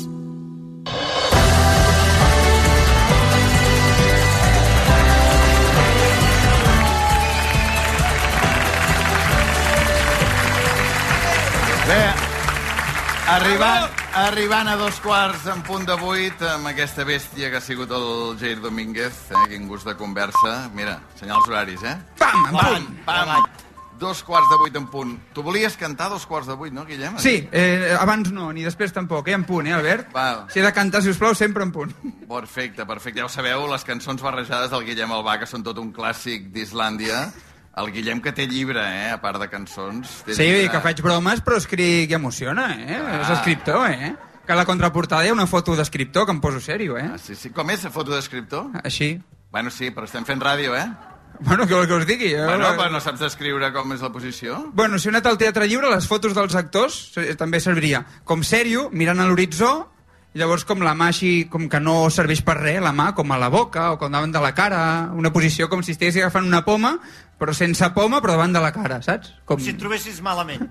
Bé, arribant, arribant a dos quarts en punt de vuit amb aquesta bèstia que ha sigut el Jair Domínguez, eh? Quin gust de conversa. Mira, senyals horaris, eh? Pam, en pam, punt. Pam, dos quarts de vuit en punt. Tu volies cantar dos quarts de vuit, no, Guillem? Sí, eh, abans no, ni després tampoc, eh, en punt, eh, Albert? Va. Si he de cantar, si us plau, sempre en punt. Perfecte, perfecte. Ja ho sabeu, les cançons barrejades del Guillem Albà, que són tot un clàssic d'Islàndia. El Guillem que té llibre, eh, a part de cançons. Té Sí, llibre... que faig bromes, però escric i emociona, eh? Ah. És escriptor, eh? Que a la contraportada hi ha una foto d'escriptor, que em poso sèrio, eh? Ah, sí, sí. Com és la foto d'escriptor? Així. Bueno, sí, però estem fent ràdio, eh? Bueno, què vol que us digui? Eh? Bueno, però no saps descriure com és la posició? Bueno, si he anat al Teatre Lliure, les fotos dels actors eh, també serviria com sèrio, mirant a l'horitzó, i llavors com la mà així, com que no serveix per res, la mà com a la boca o com davant de la cara, una posició com si estiguessis agafant una poma, però sense poma, però davant de la cara, saps? Com... Si et trobessis malament.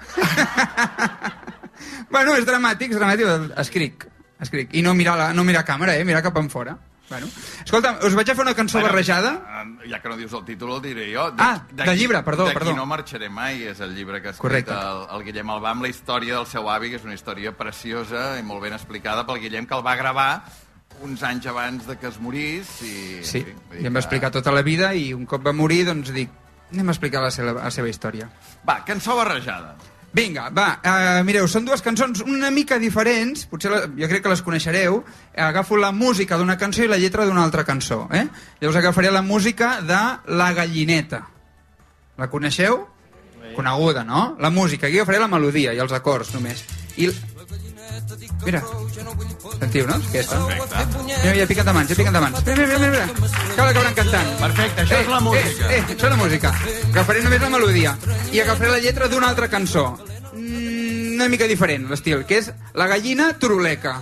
Bueno, és dramàtic, és dramàtic, escric, escric. I no mirar, la, no mirar càmera, eh? Mirar cap en fora. Bueno. Escolta, us vaig a fer una cançó bueno, barrejada. Ja que no dius el títol, el diré jo. Ah, del llibre, perdó, perdó. D'aquí no marxaré mai, és el llibre que ha escrit el, el Guillem Albà amb la història del seu avi, que és una història preciosa i molt ben explicada pel Guillem, que el va gravar uns anys abans de que es morís. I, sí, i i em va explicar tota la vida i un cop va morir, doncs dic, anem a explicar la seva, la seva història. Va, cançó barrejada. Vinga, va, uh, mireu, són dues cançons una mica diferents, potser la, jo crec que les coneixereu. Agafo la música d'una cançó i la lletra d'una altra cançó, eh? Llavors agafaré la música de La Gallineta. La coneixeu? Sí. Coneguda, no? La música, aquí agafaré la melodia i els acords només. I... Mira, sentiu, no? Aquesta. Perfecte. Mira, ja piquen de mans, ja piquen de mans. Mira, mira, mira, mira. Que l'acabaran cantant. Perfecte, això eh, és la música. Eh, eh, això és la música. Agafaré només la melodia. I agafaré la lletra d'una altra cançó. Mm, una mica diferent, l'estil, que és La gallina turuleca.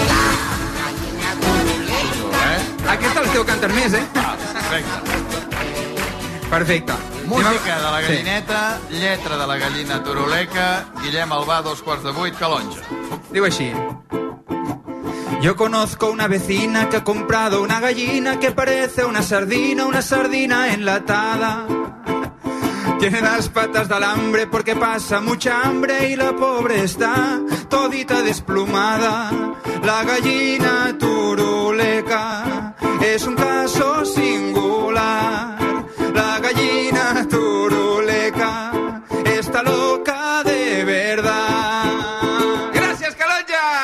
Aquesta l'esteu cantant més, eh? Ah, perfecte. Perfecte. Música de La Gallineta, lletra de La gallina turuleca, Guillem Albà, dos quarts de vuit, Calonge. Diu així. Yo conozco una vecina que ha comprado una gallina que parece una sardina, una sardina enlatada. Tiene las patas de alambre porque pasa mucha hambre y la pobre está todita desplumada. La gallina turuleca es un caso singular. La gallina turuleca está loca de verdad. ¡Gracias, Calonja!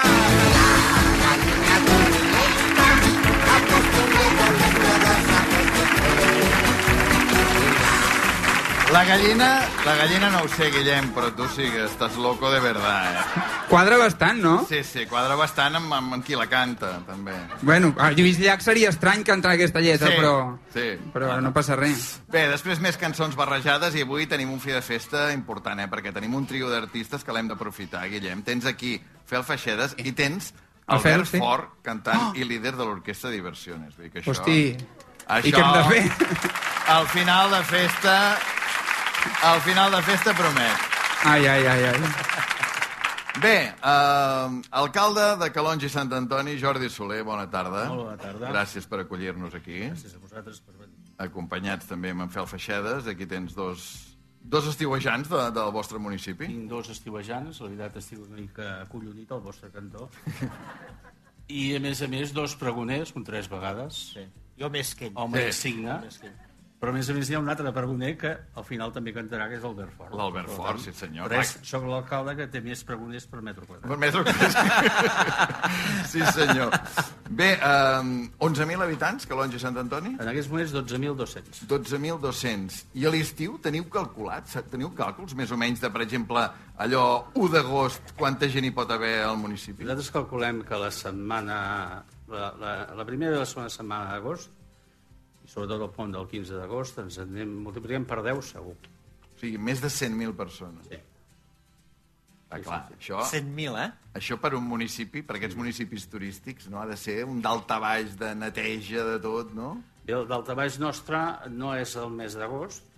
La gallina, la gallina no ho sé, Guillem, però tu sí que estàs loco de verdad, eh? Quadra bastant, no? Sí, sí, quadra bastant amb, amb, amb qui la canta, també. Bueno, a Lluís Llach seria estrany cantar aquesta lletra, Sí, però... sí. Però no passa res. Bé, després més cançons barrejades i avui tenim un fi de festa important, eh? Perquè tenim un trio d'artistes que l'hem d'aprofitar, Guillem. Tens aquí Fel Feixedes i tens El Fel, Albert sí. Fort, cantant i líder de l'Orquestra Diversiones. Vull dir que això, Hosti, això, i què hem de fer? Al final de festa... Al final de festa promet. Ai, ai, ai, ai. Bé, eh, alcalde de Calonge i Sant Antoni, Jordi Soler, bona tarda. Molt bona tarda. Gràcies per acollir-nos aquí. Gràcies a vosaltres per venir. Acompanyats també amb en Fel Feixedes. Aquí tens dos, dos estiuejants de, del vostre municipi. Tinc dos estiuejants, la veritat estic una mica acollonit al vostre cantó. I, a més a més, dos pregoners, un tres vegades. Sí. Jo més que ell. Home Sí. insigne. Però, a més a més, hi ha un altre pregoner que al final també cantarà, que és l'Albert Fort. L'Albert Fort, sí senyor. Però és, soc l'alcalde que té més pregoners per metro quadrat. Per metro quadrat. Sí, senyor. Bé, eh, onze mil habitants, Calonge i Sant Antoni? En aquests moments, dotze mil dos-cents. dotze mil dos-cents. I a l'estiu teniu calculat, teniu càlculs més o menys de, per exemple, allò u d'agost, quanta gent hi pot haver al municipi? Nosaltres calculem que la setmana... La, la, la primera i la segona setmana d'agost, i sobretot el pont del quinze d'agost, ens anem, multipliquem per deu segur. O sigui, més de cent mil persones. Sí. Ah, clar, això... cent mil, eh? Això per un municipi, per aquests municipis turístics, no ha de ser un daltabaix de neteja de tot, no? Bé, el daltabaix nostre no és el mes d'agost,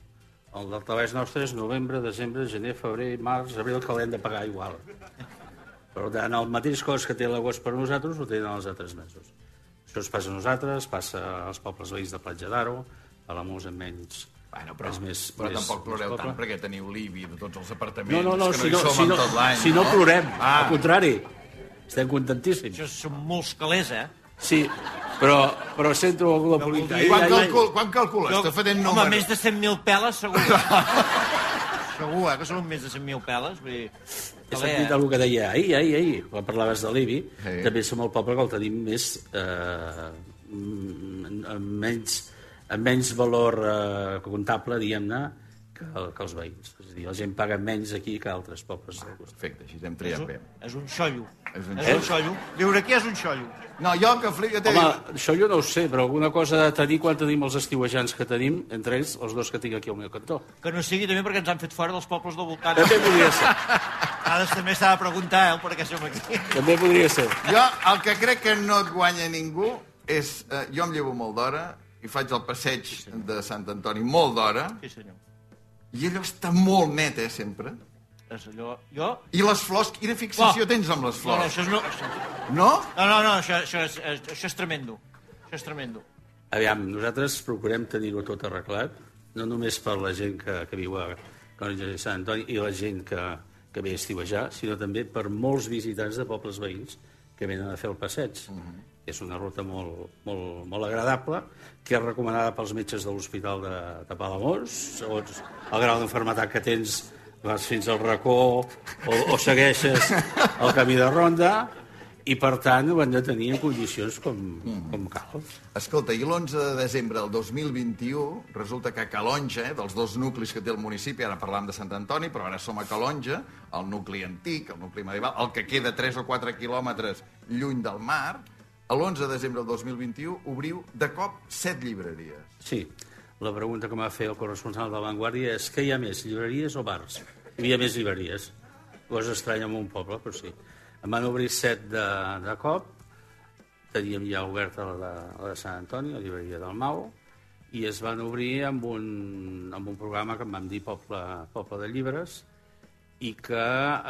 El del Baix nostre és novembre, desembre, gener, febrer, març, abril, que l'hem de pagar igual. Per tant, el mateix cost que té l'agost per nosaltres ho tenen els altres mesos. Això es passa a nosaltres, passa als pobles veïns de Platja d'Aro, a la Musa menys... Bueno, però, més, però més, tampoc ploreu més tant perquè teniu l'I B I de tots els apartaments, no, no, no, que no si hi no, som si en no, tot l'any. Si no, no plorem, ah. al contrari, estem contentíssims. Això són molts calés, eh? Sí, però, però sento alguna política. Quan, calcul, quan calcules? Jo, Estic fent números. home, més de cent mil peles, segur. Segur, eh, que són més de cent mil peles. Vull dir, He sentit el que deia ahir, ahir, ahir, quan parlaves de l'I B I, sí. També som el poble que el tenim més... Eh, amb menys, amb menys valor eh, comptable, diguem-ne, que, que els veïns. És a dir, la gent paga menys aquí que altres pobles. Perfecte, així hem triat bé. És un xollo. És un, és un xollo. Viure aquí és un xollo. No, jo que flip... Jo Home, això jo no ho sé, però alguna cosa de tenir quan tenim els estiuejants que tenim, entre ells, els dos que tinc aquí al meu cantó. Que no sigui també perquè ens han fet fora dels pobles del voltant. També podria ser. Ara també s'ha de preguntar, eh, per què som aquí. També podria ser. Jo el que crec que no et guanya ningú és... Eh, jo em llevo molt d'hora i faig el passeig sí, de Sant Antoni molt d'hora. Sí, senyor. I allò està molt net, eh, sempre. És allò... Jo... I les flors, quina fixació oh. tens amb les flors? No, no, això és... No, no? No, no, no, això, això, és, això és tremendo. Això és tremendo. Aviam, nosaltres procurem tenir-ho tot arreglat, no només per la gent que, que viu a Calonge i Sant Antoni i la gent que, que ve a estiuejar, sinó també per molts visitants de pobles veïns que venen a fer el passeig. Uh -huh. És una ruta molt, molt, molt agradable, que és recomanada pels metges de l'Hospital de, de Palamós, segons el grau d'enfermetat que tens, vas fins al racó o, o segueixes el camí de ronda, i per tant ho han de tenir en condicions com, mm. com cal. Escolta, i l'onze de desembre del dos mil vint-i-u resulta que a Calonge, eh, dels dos nuclis que té el municipi, ara parlàvem de Sant Antoni, però ara som a Calonge, el nucli antic, el nucli medieval, el que queda tres o quatre quilòmetres lluny del mar, l'onze de desembre del dos mil vint-i-u obriu de cop set llibreries. Sí, la pregunta que m'ha fet el corresponsal de La Vanguardia és què hi ha més, llibreries o bars? Hi havia més llibreries. Cosa estranya en un poble, però sí. En van obrir set de, de cop, teníem ja oberta la de, la de Sant Antoni, la llibreria del Mau, i es van obrir amb un, amb un programa que en vam dir Poble, Poble de Llibres, i que...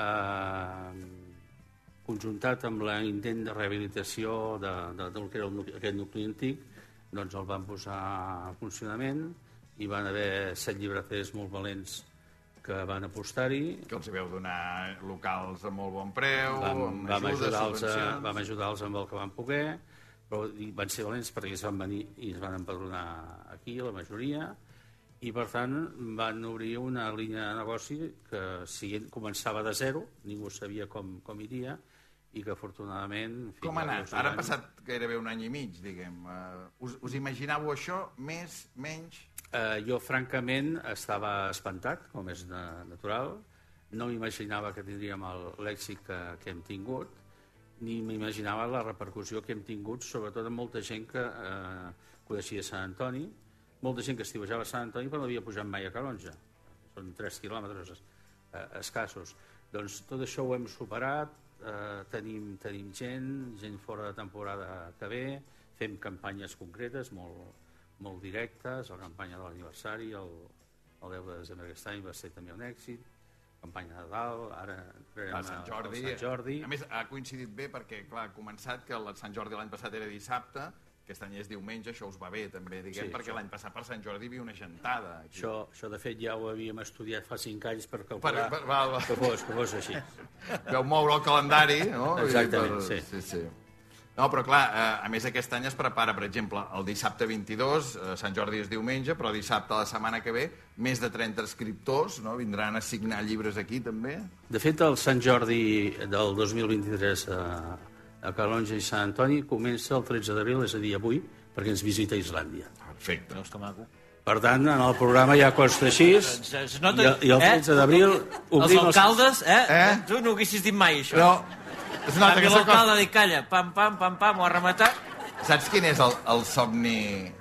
Eh, conjuntat amb l'intent de rehabilitació de, de, del que era el nucli, aquest nucli antic, doncs el van posar en funcionament i van haver set llibreters molt valents que van apostar-hi. Que els veu donar locals a molt bon preu, vam, amb vam ajudes, ajudar-los subvencions... Vam ajudar-los amb el que van poder, però van ser valents perquè es van venir i es van empadronar aquí, la majoria, i per tant van obrir una línia de negoci que si començava de zero, ningú sabia com, com iria, i que afortunadament... Com ha anat? Ara ha passat gairebé un any i mig, diguem. Uh, us, us imaginàveu això? Més? Menys? Uh, jo, francament, estava espantat, com és natural. No m'imaginava que tindríem l'èxit que, que hem tingut, ni m'imaginava la repercussió que hem tingut, sobretot amb molta gent que uh, coneixia Sant Antoni, molta gent que estiuejava a Sant Antoni però no havia pujat mai a Calonge. Són tres quilòmetres uh, escassos. Doncs tot això ho hem superat, Uh, tenim, tenim gent, gent fora de temporada que ve, fem campanyes concretes, molt, molt directes, la campanya de l'aniversari, el, el deu de desembre d'aquest any va ser també un èxit, campanya de Nadal, ara a Sant Jordi. Sant Jordi. A més, ha coincidit bé perquè, clar, ha començat que el Sant Jordi l'any passat era dissabte, aquest any és diumenge, això us va bé també, diguem, sí, perquè l'any passat per Sant Jordi hi havia una gentada. Aquí. Això, això, de fet, ja ho havíem estudiat fa cinc anys per calcular per, per, va, va. Que, fos, que fos així. Veu moure el calendari, no? Exactament, per... sí. sí, sí. No, però clar, a més aquest any es prepara, per exemple, el dissabte vint-i-dos, Sant Jordi és diumenge, però dissabte la setmana que ve, més de trenta escriptors, no? Vindran a signar llibres aquí també. De fet, el Sant Jordi del dos mil vint-i-tres a, a Calonge i Sant Antoni comença el tretze d'abril, és a dir, avui, perquè ens visita Islàndia. Perfecte. No, és que maco. Per tant, en el programa ja consta així, es nota, i, i el tretze eh? d'abril... Els alcaldes, eh? eh? Tu no ho haguessis dit mai, això. No. Es nota que l'alcalde ha dit, calla, pam, pam, pam, pam, ho ha rematat. Saps quin és el, el somni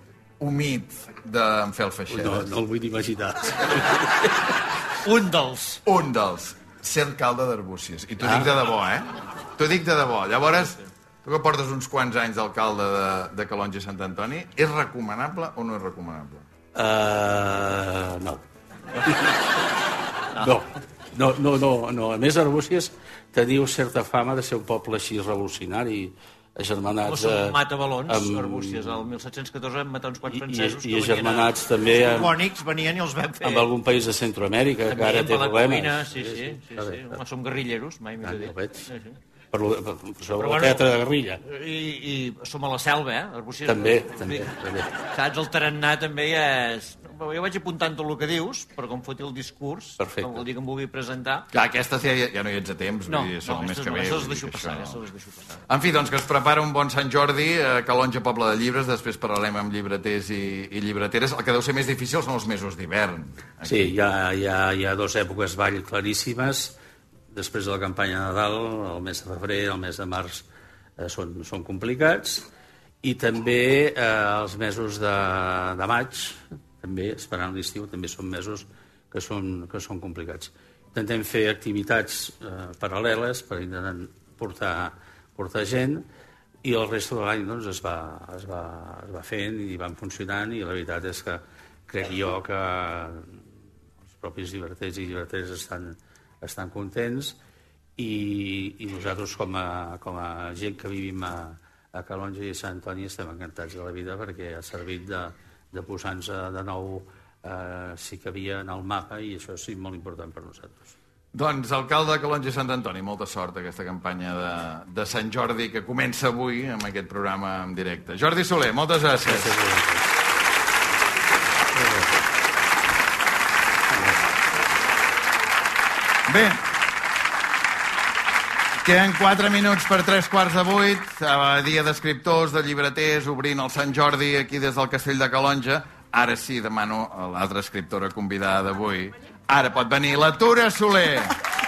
humit d'en Fel Feixedes? No, no el vull imaginar. Un dels. Un dels. Ser alcalde d'Arbúcies. I t'ho ah. dic de debò, eh? T'ho dic de debò. Llavors, tu que portes uns quants anys d'alcalde de, de Calonge i Sant Antoni, és recomanable o no és recomanable? Uh, no. No, no, no, no, no. A més, Arbúcies teniu certa fama de ser un poble així revolucionari, agermanats... Com mata balons, amb... Arbúcies, el mil set-cents catorze vam matar uns quants francesos... I, i agermanats també... Els borbònics venien i els vam fer... Amb algun país de Centroamèrica, que ara té problemes. Sí, sí, sí, sí. Home, som guerrilleros, mai millor dit. Ah, no veig. Per, per, per sobre la teatre de guerrilla. I, I som a la selva, eh? Arbúcies, també, també, també. Saps, el tarannà també ja és... Jo vaig apuntant tot el que dius, però com foti el discurs, perfecte. Com vol dir que em vulgui presentar... Clar, aquestes ja, ja no hi ets a temps, no, vull dir, són no, més que bé. No, les deixo passar, això... les deixo passar. En fi, doncs que es prepara un bon Sant Jordi, a Calonge, Poble de Llibres, després parlarem amb llibreters i, i llibreteres. El que deu ser més difícil són els mesos d'hivern. Sí, hi ha, hi, ha, hi ha dues èpoques ball claríssimes. Després de la campanya de Nadal, el mes de febrer, el mes de març, eh, són, són complicats. I també eh, els mesos de, de maig, també, esperant l'estiu, també són mesos que són, que són complicats. Intentem fer activitats eh, paral·leles per intentar portar, portar gent i el resto de l'any doncs, es, va, es, va, es va fent i van funcionant i la veritat és que crec jo que els propis llibreters i llibreteres estan, estan contents i, i nosaltres com a, com a gent que vivim a, a Calonge i a Sant Antoni estem encantats de la vida perquè ha servit de de posar-nos de nou eh, si cabia en el mapa i això és molt important per nosaltres. Doncs, alcalde de Calonge i Sant Antoni, molta sort aquesta campanya de, de Sant Jordi que comença avui amb aquest programa en directe. Jordi Soler, moltes gràcies. gràcies. Bé, queden quatre minuts per tres quarts de vuit, a dia d'escriptors, de llibreters, obrint el Sant Jordi aquí des del Castell de Calonge. Ara sí, demano a l'altra escriptora convidada d'avui. Ara pot venir la Tura Soler.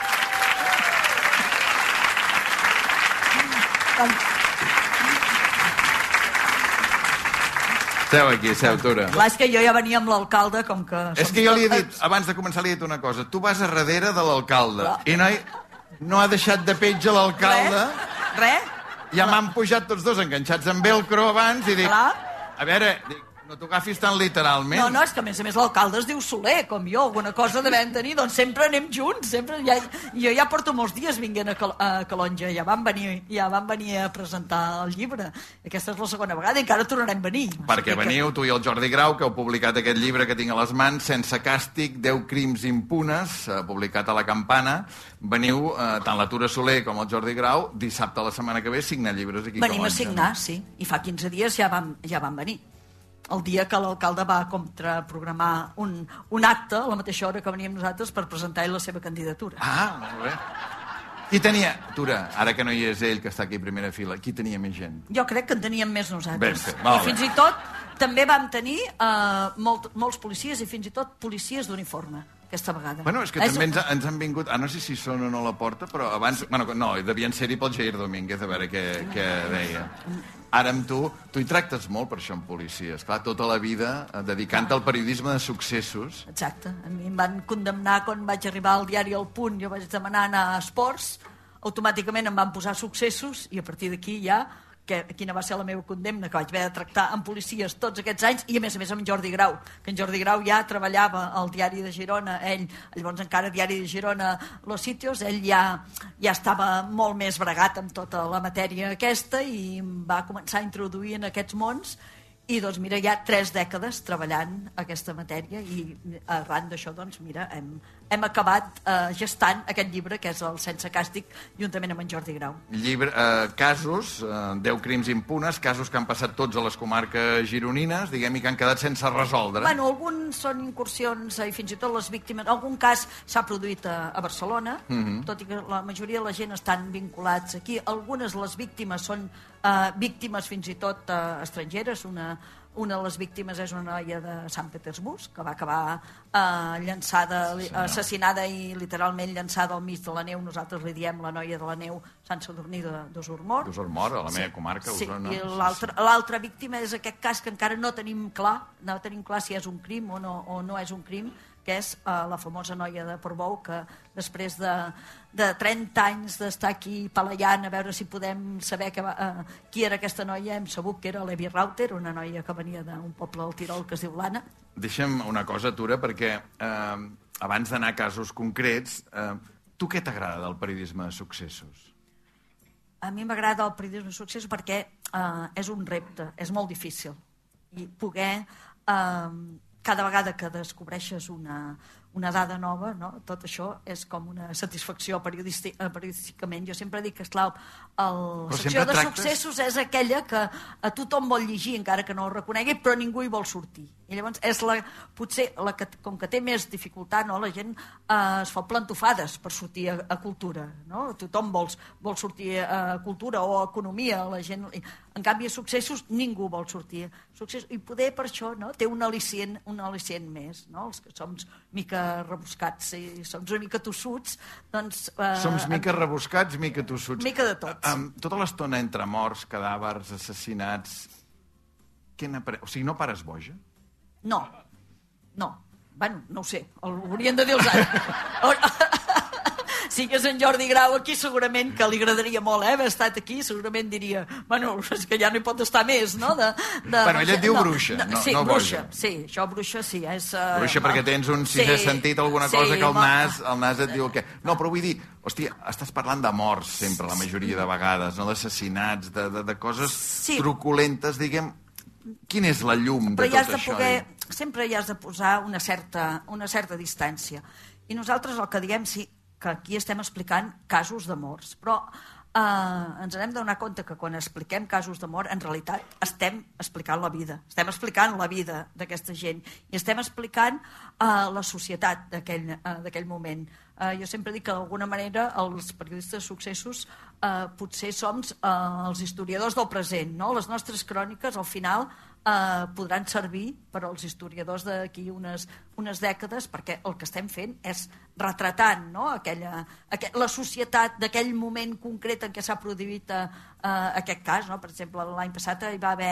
Seu aquí, seu, Tura. Clar, és que jo ja venia amb l'alcalde, com que... És que jo li he dit, abans de començar, li he dit una cosa. Tu vas a darrere de l'alcalde i no, hi, no ha deixat de petja l'alcalde. Res, res. Ja m'han pujat tots dos enganxats amb velcro abans i dic... Clar. A veure, dic, no t'ho agafis tan literalment. No, no, és que a més a més l'alcalde es diu Soler, com jo, alguna cosa devem tenir, doncs sempre anem junts, sempre. Ja, jo ja porto molts dies vinguent a, Cal a Calonge, ja van, venir, ja van venir a presentar el llibre. Aquesta és la segona vegada i encara tornarem a venir. Perquè veniu, tu i el Jordi Grau, que heu publicat aquest llibre que tinc a les mans, Sense càstig, deu crims impunes, eh, publicat a la Campana. Veniu, eh, tant la Tura Soler com el Jordi Grau, dissabte a la setmana que ve, signar llibres aquí a Calonge. Venim a signar, no? sí, i fa quinze dies ja van, ja van venir. El dia que l'alcalde va contraprogramar un, un acte, a la mateixa hora que veníem nosaltres, per presentar-hi la seva candidatura. Ah, molt bé. Qui tenia... Tura, ara que no hi és ell, que està aquí a primera fila, qui tenia més gent? Jo crec que en teníem més nosaltres. Ben, I fins i tot també vam tenir eh, molt, molts policies i fins i tot policies d'uniforme aquesta vegada. Bueno, és que és... també ens, ens han vingut... Ah, no sé si són o no la porta, però abans... Bueno, no, devien ser-hi pel Jair Domínguez, a veure què, què deia. Ara amb tu, tu hi tractes molt per això amb policies. Clar, tota la vida dedicant-te al periodisme de successos. Exacte. A mi em van condemnar quan vaig arribar al diari El Punt, jo vaig demanar anar a Esports, automàticament em van posar successos i a partir d'aquí ja... Que, quina va ser la meva condemna, que vaig haver de tractar amb policies tots aquests anys, i a més a més amb Jordi Grau, que en Jordi Grau ja treballava al diari de Girona, ell, llavors encara diari de Girona Los Sitios, ell ja, ja estava molt més bregat amb tota la matèria aquesta i va començar a introduir en aquests mons. I doncs mira, ja tres dècades treballant aquesta matèria i arran d'això doncs mira, hem, hem acabat eh, gestant aquest llibre que és el Sense càstig juntament amb en Jordi Grau. Llibre, eh, casos, eh, deu crims impunes, casos que han passat tots a les comarques gironines, diguem, i que han quedat sense resoldre. Bueno, alguns són incursions i fins i tot les víctimes, algun cas s'ha produït a, a Barcelona, mm-hmm. tot i que la majoria de la gent estan vinculats aquí. Algunes de les víctimes són Uh, víctimes fins i tot uh, estrangeres. Una, una de les víctimes és una noia de Sant Petersburg que va acabar uh, llançada, sí, assassinada i literalment llançada al mig de la neu. Nosaltres li diem la noia de la neu Sant Sadurní d'Osormort. D'Osormort, a la meva sí, comarca. Sí, Osona. I l'altra víctima és aquest cas que encara no tenim clar, no tenim clar si és un crim o no, o no és un crim, que és uh, la famosa noia de Portbou, que després de, de trenta anys d'estar aquí palallant a veure si podem saber que va, uh, qui era aquesta noia, hem sabut que era l'Evi Rauter, una noia que venia d'un poble del Tirol que es diu Lana. Deixa'm una cosa, Tura, perquè eh, abans d'anar a casos concrets, eh, tu què t'agrada del periodisme de successos? A mi m'agrada el periodisme de successos perquè uh, és un repte, és molt difícil. I poder... Uh, cada vegada que descobreixes una, una dada nova, no? Tot això és com una satisfacció periodística, periodísticament. Jo sempre dic que, esclar, la secció de tractes... successos és aquella que a tothom vol llegir, encara que no ho reconegui, però ningú hi vol sortir. I llavors és la, potser, la que, com que té més dificultat, no? La gent eh, es fa plantofades per sortir a, a cultura. No? Tothom vol, vol sortir a cultura o a economia. La gent, en canvi, a successos ningú vol sortir. Successos, I poder per això, no? Té un al·licient, un al·licient més. No? Els que som mica rebuscats i som una mica tossuts, doncs... Eh, som mica en... rebuscats, mica tossuts. Mica de tots. Um, tota l'estona entre morts, cadàvers, assassinats... Què n'apre... O sigui, no pares boja? No, no. Bueno, no ho sé, ho haurien de dir els altres. Si que és en Jordi Grau aquí, segurament que li agradaria molt, eh, haver estat aquí, segurament diria, bueno, és que ja no hi pot estar més, no? De, de... Bueno, ella et diu no, bruixa, no, no, sí, no bruixa, boja. Sí, això bruixa sí. És, uh, bruixa perquè tens un sisè sí, sentit, alguna cosa sí, que el nas, el nas et diu que... No, però vull dir, hòstia, estàs parlant de morts sempre, la majoria de vegades, no? D'assassinats, de, de, de coses sí. truculentes, diguem... Quina és la llum de tot això? Poder, sempre hi has de posar una certa, una certa distància. I nosaltres el que diem, sí, que aquí estem explicant casos de morts, però eh, ens hem de donar compte que quan expliquem casos de mort, en realitat estem explicant la vida, estem explicant la vida d'aquesta gent i estem explicant eh, la societat d'aquell eh, moment. Eh, jo sempre dic que d'alguna manera els periodistes de successos eh, potser som eh, els historiadors del present, no? Les nostres cròniques al final eh, podran servir per als historiadors d'aquí unes, unes dècades, perquè el que estem fent és retratant, no? Aquella, aquella, la societat d'aquell moment concret en què s'ha produït eh, aquest cas, no? Per exemple, l'any passat hi va haver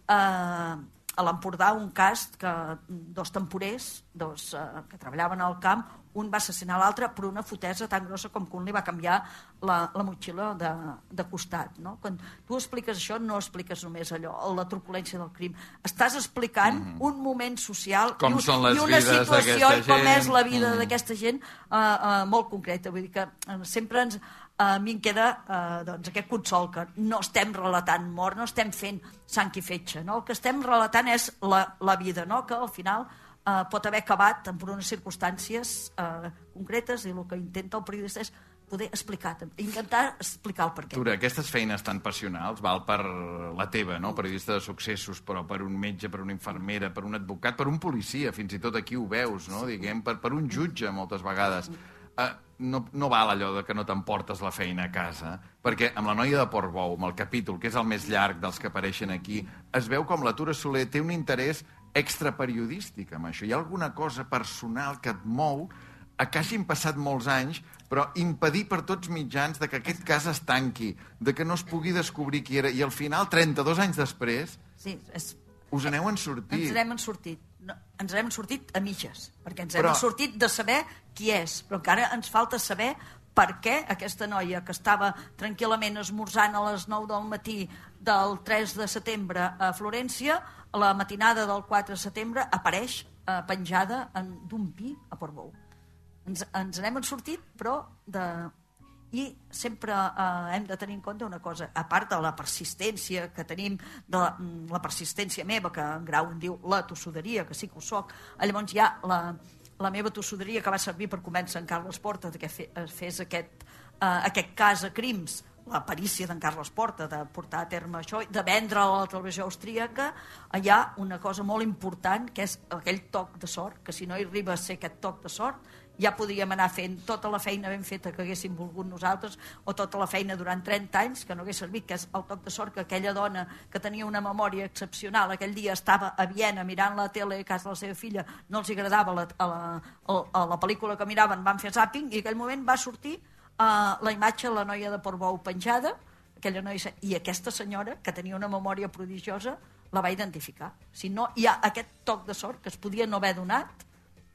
eh, a l'Empordà un cas que dos temporers dos, eh, que treballaven al camp, un va assassinar l'altre per una fotesa tan grossa com que un li va canviar la, la motxilla de, de costat. No? Quan tu expliques això, no expliques només allò, la truculència del crim. Estàs explicant mm-hmm. un moment social com i, són les i una situació i com és la vida mm-hmm. d'aquesta gent uh, uh, molt concreta. Vull dir que uh, sempre ens, uh, a mi em queda uh, doncs, aquest consol que no estem relatant mort, no estem fent sang i fetge. No? El que estem relatant és la, la vida, no? Que al final Uh, pot haver acabat per unes circumstàncies uh, concretes i el que intenta el periodista és poder explicar, intentar explicar el perquè. Tura, aquestes feines tan passionals val per la teva, no? Periodista de successos, però per un metge, per una infermera, per un advocat, per un policia, fins i tot aquí ho veus, no? Diguem, per, per un jutge moltes vegades. Uh, no, no val allò de que no t'emportes la feina a casa, perquè amb la noia de Portbou, amb el capítol, que és el més llarg dels que apareixen aquí, es veu com la Tura Soler té un interès extraperiodístic amb això. Hi ha alguna cosa personal que et mou a que hagin passat molts anys, però impedir per tots mitjans de que aquest cas es tanqui, de que no es pugui descobrir qui era, i al final, trenta-dos anys després, sí, és... us n'heu en sortit. Ens n'hem en sortit. No, ens n'hem sortit a mitges, perquè ens hem però... sortit de saber qui és, però encara ens falta saber per què aquesta noia que estava tranquil·lament esmorzant a les nou del matí del tres de setembre a Florència, a la matinada del quatre de setembre apareix eh, penjada d'un pi a Portbou. Ens, ens n'hem sortit, però de... I sempre eh, hem de tenir en compte una cosa, a part de la persistència que tenim, de la, la persistència meva, que en Grau en diu la tossuderia, que sí que ho soc, llavors hi ha la, la meva tossuderia que va servir per convèncer en Carles Porta que fe, fes aquest, eh, aquest cas a crims, la perícia d'en Carles Porta, de portar a terme això, de vendre a la televisió austríaca, hi ha una cosa molt important, que és aquell toc de sort, que si no hi arriba a ser aquest toc de sort, ja podríem anar fent tota la feina ben feta que haguéssim volgut nosaltres, o tota la feina durant trenta anys, que no hagués servit, que és el toc de sort que aquella dona que tenia una memòria excepcional, aquell dia estava a Viena mirant la tele a casa de la seva filla, no els agradava la, a la, a la pel·lícula que miraven, van fer zàping, i en aquell moment va sortir Uh, la imatge de la noia de Portbou penjada, aquella noia, i aquesta senyora, que tenia una memòria prodigiosa, la va identificar. Si no hi ha aquest toc de sort que es podia no haver donat,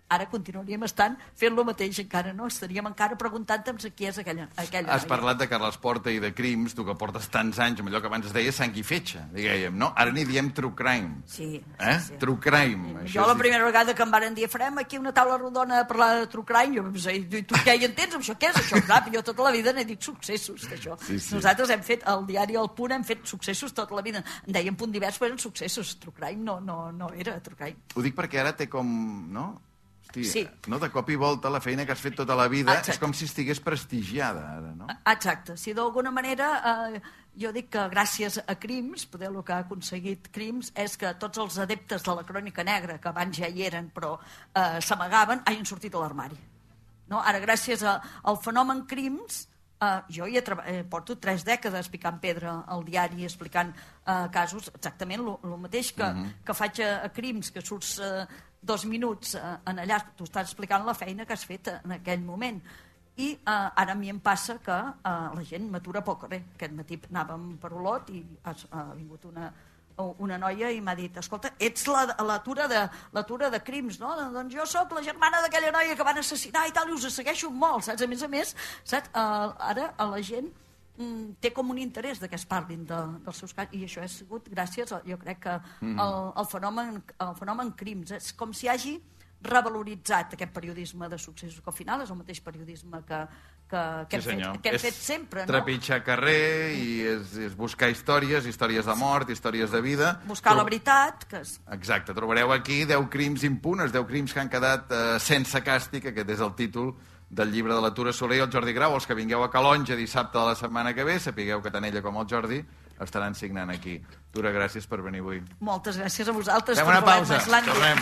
ara continuaríem estant fent lo mateix encara, no? Estaríem encara preguntant-nos qui és aquella, aquella Has noia. parlat de Carles Porta i de crims, tu que portes tants anys amb allò que abans es deia sang i fetge, diguem, no? Ara n'hi diem true crime. Sí, eh? sí. True crime. Jo la primera vegada que em varen dir farem aquí una taula rodona a parlar de true crime, jo vam dir, i tu què hi entens? Això què és? Això, clar, jo tota la vida n'he dit successos d'això. Sí, sí. Nosaltres hem fet, al diari El Punt hem fet successos tota la vida. En dèiem Punt Divers, però eren successos. True crime no, no, no era true crime. Ho dic perquè ara té com, no? Hosti, Sí. no? De cop i volta la feina que has fet tota la vida Exacte. és com si estigués prestigiada ara, no? Exacte. Si d'alguna manera eh, jo dic que gràcies a Crims, poder el que ha aconseguit Crims és que tots els adeptes de la crònica negra, que abans ja hi eren però eh, s'amagaven, hagin sortit a l'armari. No? Ara, gràcies a, al fenomen Crims, Uh, jo hi he eh, porto tres dècades picant pedra al diari explicant uh, casos, exactament el mateix que, Mhm. que faig a, a Crims, que surts uh, dos minuts uh, en allà, tu estàs explicant la feina que has fet en aquell moment. I uh, ara a mi em passa que uh, la gent m'atura poc. Bé, aquest matí anàvem per Olot i ha, ha vingut una, una noia i m'ha dit, escolta, ets la- l'atura de, l'atura de Crims, no? Doncs jo sóc la germana d'aquella noia que van assassinar i tal, i us segueixo molt, saps? A més a més, saps? Uh, ara a la gent mm, té com un interès de que es parlin de, dels seus casos, i això ha sigut gràcies, a, jo crec que Mm. el, el, fenomen, el fenomen Crims és com si hagi revaloritzat aquest periodisme de successos, que al final és el mateix periodisme que, que, que, Sí, hem, senyor. fet, que hem És fet sempre, no? Trepitjar carrer i és, és buscar històries, històries de mort, històries de vida. Buscar la Tro- veritat, que és Exacte, trobareu aquí deu crims impunes, deu crims que han quedat eh, sense càstig, aquest és el títol del llibre de la Tura Soler i el Jordi Grau. Els que vingueu a Calonja dissabte de la setmana que ve, sapigueu que tant ella com el Jordi estaran signant aquí. Tura, gràcies per venir avui. moltes gràcies a vosaltres. Fem una per voler-me pausa, Islàndia. tornem.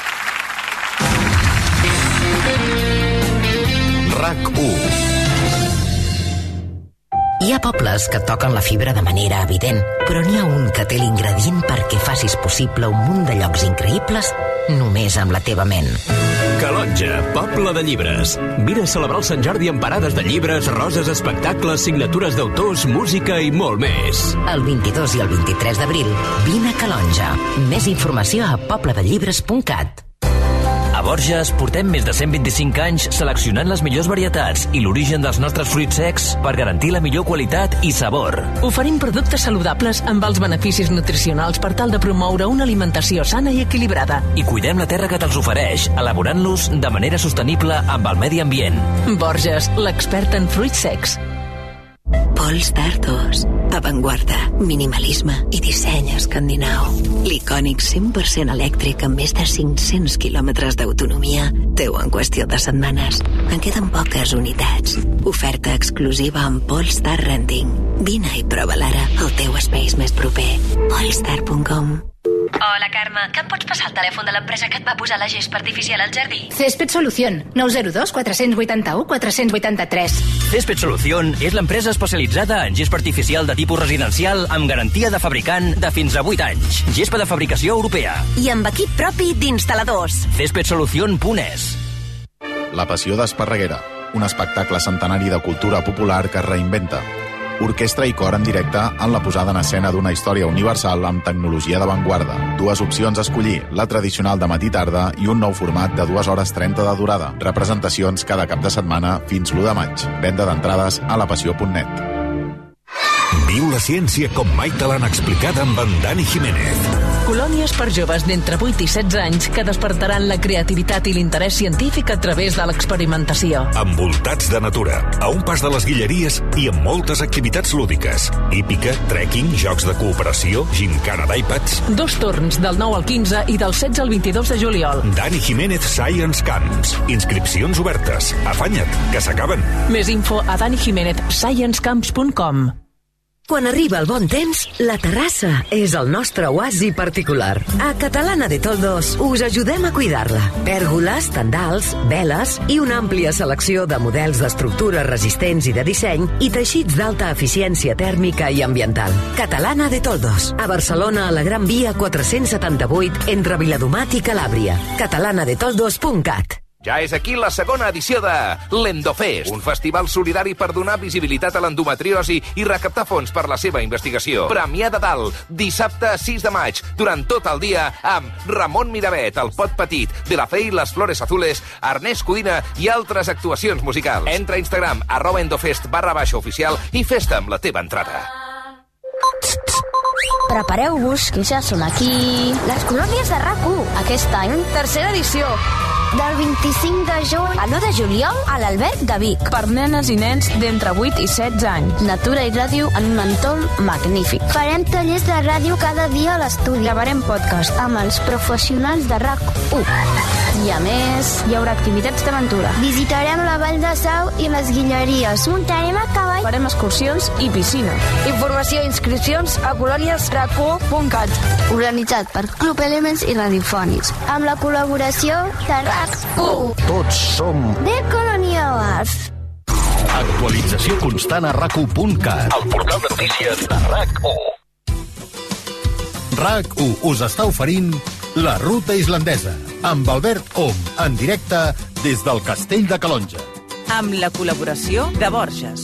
RAC u. Hi ha pobles que toquen la fibra de manera evident, però n'hi ha un que té l'ingredient perquè facis possible un munt de llocs increïbles només amb la teva ment. Calonja, poble de llibres. Vine a celebrar el Sant Jordi amb parades de llibres, roses, espectacles, signatures d'autors, música i molt més. El vint-i-dos i el vint-i-tres d'abril, vine a Calonja. Més informació a pobledellibres punt cat. A Borges portem més de cent vint-i-cinc anys seleccionant les millors varietats i l'origen dels nostres fruits secs per garantir la millor qualitat i sabor. Oferim productes saludables amb els beneficis nutricionals per tal de promoure una alimentació sana i equilibrada. I cuidem la terra que te'ls ofereix, elaborant-los de manera sostenible amb el medi ambient. Borges, l'expert en fruits secs. Polestar dos. Avantguarda, minimalisme i disseny escandinau. L'icònic cent per cent elèctric amb més de cinc-cents quilòmetres d'autonomia teu en qüestió de setmanes. En queden poques unitats. Oferta exclusiva amb Polestar Renting. Vine i prova l'ara al teu space més proper. polestar punt com. Hola, Carme. Que em pots passar el telèfon de l'empresa que et va posar la gespa artificial al jardí? Césped Solución, nou zero dos quatre vuit u quatre vuit tres. Césped Solución és l'empresa especialitzada en gespa artificial de tipus residencial amb garantia de fabricant de fins a vuit anys. Gespa de fabricació europea. I amb equip propi d'instal·ladors. césped solución punt es. La passió d'Esparreguera, un espectacle centenari de cultura popular que es reinventa. Orquestra i cor en directe en la posada en escena d'una història universal amb tecnologia d'avantguarda. Dues opcions a escollir, la tradicional de matí-tarda i un nou format de dues hores trenta de durada. Representacions cada cap de setmana fins l'u de maig. Venda d'entrades a la passió punt net. Viu la ciència com mai te l'han explicat amb en Dani Jiménez. Colònies per joves d'entre vuit i setze anys que despertaran la creativitat i l'interès científic a través de l'experimentació. Envoltats de natura, a un pas de les Guilleries i amb moltes activitats lúdiques. Hípica, trekking, jocs de cooperació, gimcana d'iPads... Dos torns, del nou al quinze i del setze al vint-i-dos de juliol. Dani Jiménez Science Camps. Inscripcions obertes. Afanya't, que s'acaben. Més info a dani jiménez science camps punt com. Quan arriba el bon temps, la terrassa és el nostre oasi particular. A Catalana de Toldos us ajudem a cuidar-la. Pèrgoles, tendals, veles i una àmplia selecció de models d'estructures resistents i de disseny i teixits d'alta eficiència tèrmica i ambiental. Catalana de Toldos, a Barcelona a la Gran Via quatre-cents setanta-vuit entre Viladomat i Calàbria. catalana de toldos punt cat. Ja és aquí la segona edició de l'Endofest, un festival solidari per donar visibilitat a l'endometriosi i recaptar fons per la seva investigació. Premià de Dalt, dissabte sis de maig, durant tot el dia, amb Ramon Miravet, el Pot Petit, De La Fe i les Flores Azules, Ernest Codina i altres actuacions musicals. Entra a Instagram, arroba endofest barra baixa oficial i festa amb la teva entrada. Prepareu-vos, que ja són aquí les colònies de RAC u. Aquest any, tercera edició. Del vint-i-cinc de juny a l'u de juliol a l'Alberg de Vic. Per nenes i nens d'entre vuit i setze anys. Natura i ràdio en un entorn magnífic. Farem tallers de ràdio cada dia a l'estudi. Gravarem podcast amb els professionals de RAC u. I a més, hi haurà activitats d'aventura. Visitarem la Vall de Sau i les Guilleries. Muntarem a cavall. Farem excursions i piscina. Informació i inscripcions a colònies rac u punt cat. Organitzat per Club Elements i Radiofònics. Amb la col·laboració de RAC u. Tots som de Colonials. Actualització constant a rac u punt cat. El portal de notícies de RAC u. RAC u us està oferint La Ruta Islandesa, amb Albert Om, en directe des del Castell de Calonge. Amb la col·laboració de Borges.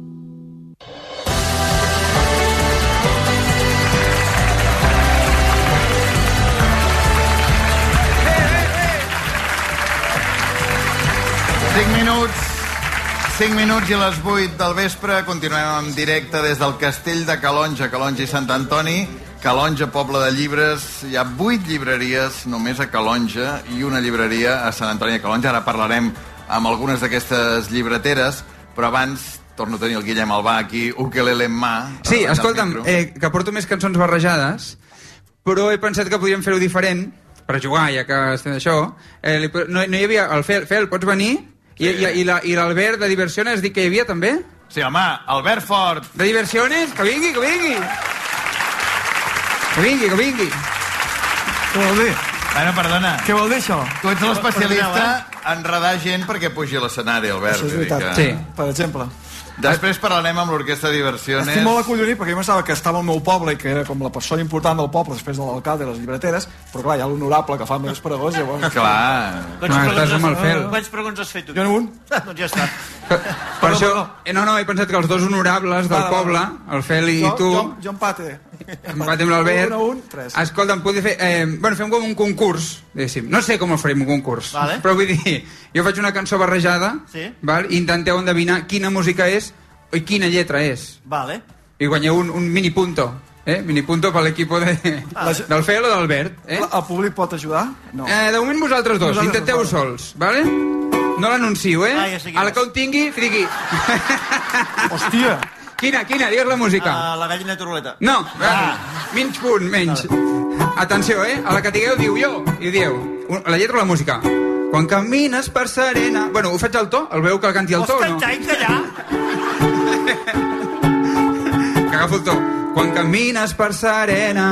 Cinc minuts, cinc minuts i les vuit del vespre. Continuem en directe des del Castell de Calonge, Calonge i Sant Antoni. Calonge, poble de llibres. Hi ha vuit llibreries només a Calonge i una llibreria a Sant Antoni de Calonge. Ara parlarem amb algunes d'aquestes llibreteres, però abans torno a tenir el Guillem Albà aquí, ukelele en mà. Sí, escolta'm, eh, que porto més cançons barrejades, però he pensat que podríem fer-ho diferent, per jugar, ja que estem d'això. Eh, li, no, no hi havia... El Fel, Fel, pots venir? I, sí. i, i l'Albert de Diversiones, dic que hi havia també? Sí, home, Albert Fort. De Diversiones? Que vingui, que vingui. Que vingui, que vingui. Què vol dir? Bueno, perdona. Què vol dir això? Tu ets l'especialista a enredar gent perquè pugi a l'escenari, Albert. Això és veritat. Que... Sí. Per exemple. Després parlarem amb l'Orquestra Diversiones. Estic molt acollonit perquè jo pensava que estava al meu poble i que era com la persona important del poble després de l'alcalde i les llibreteres, però clar, hi ha l'honorable que fa més pregons, llavors... Clar. Quants pregons has fet tu? Jo no un. Doncs ja està. Per, per això, eh, no, no, he pensat que els dos honorables del poble, el Feli i tu... Jo, jo empate. Empate amb l'Albert. Un a un, tres. Escolta'm, podria fer... Eh, bueno, fem com un concurs, diguéssim. No sé com el farem, un concurs. Vale. Però vull dir, jo faig una cançó barrejada, sí. Val? I intenteu endevinar quina música és i quina lletra és. Vale. I guanyeu un, un mini punto. Eh? Mini punto per l'equip de, del Fel o de l'Albert. Eh? El públic pot ajudar? No. Eh, de moment vosaltres dos, vosaltres intenteu dos, sols, vale? No l'anuncio, eh? Ah, ja sé a la que ho tingui, digui. Hòstia. Quina, quina? Digues la música. Uh, la gallina turuleta. No, ah. menys punt, menys. Vale. Atenció, eh? A la que digueu, diu jo. I dieu, la lletra o la música. Quan camines per serena... Bueno, ho faig al to? El veu que el canti al to o no? Vols cantar i callar? Que agafo el to. Quan camines per serena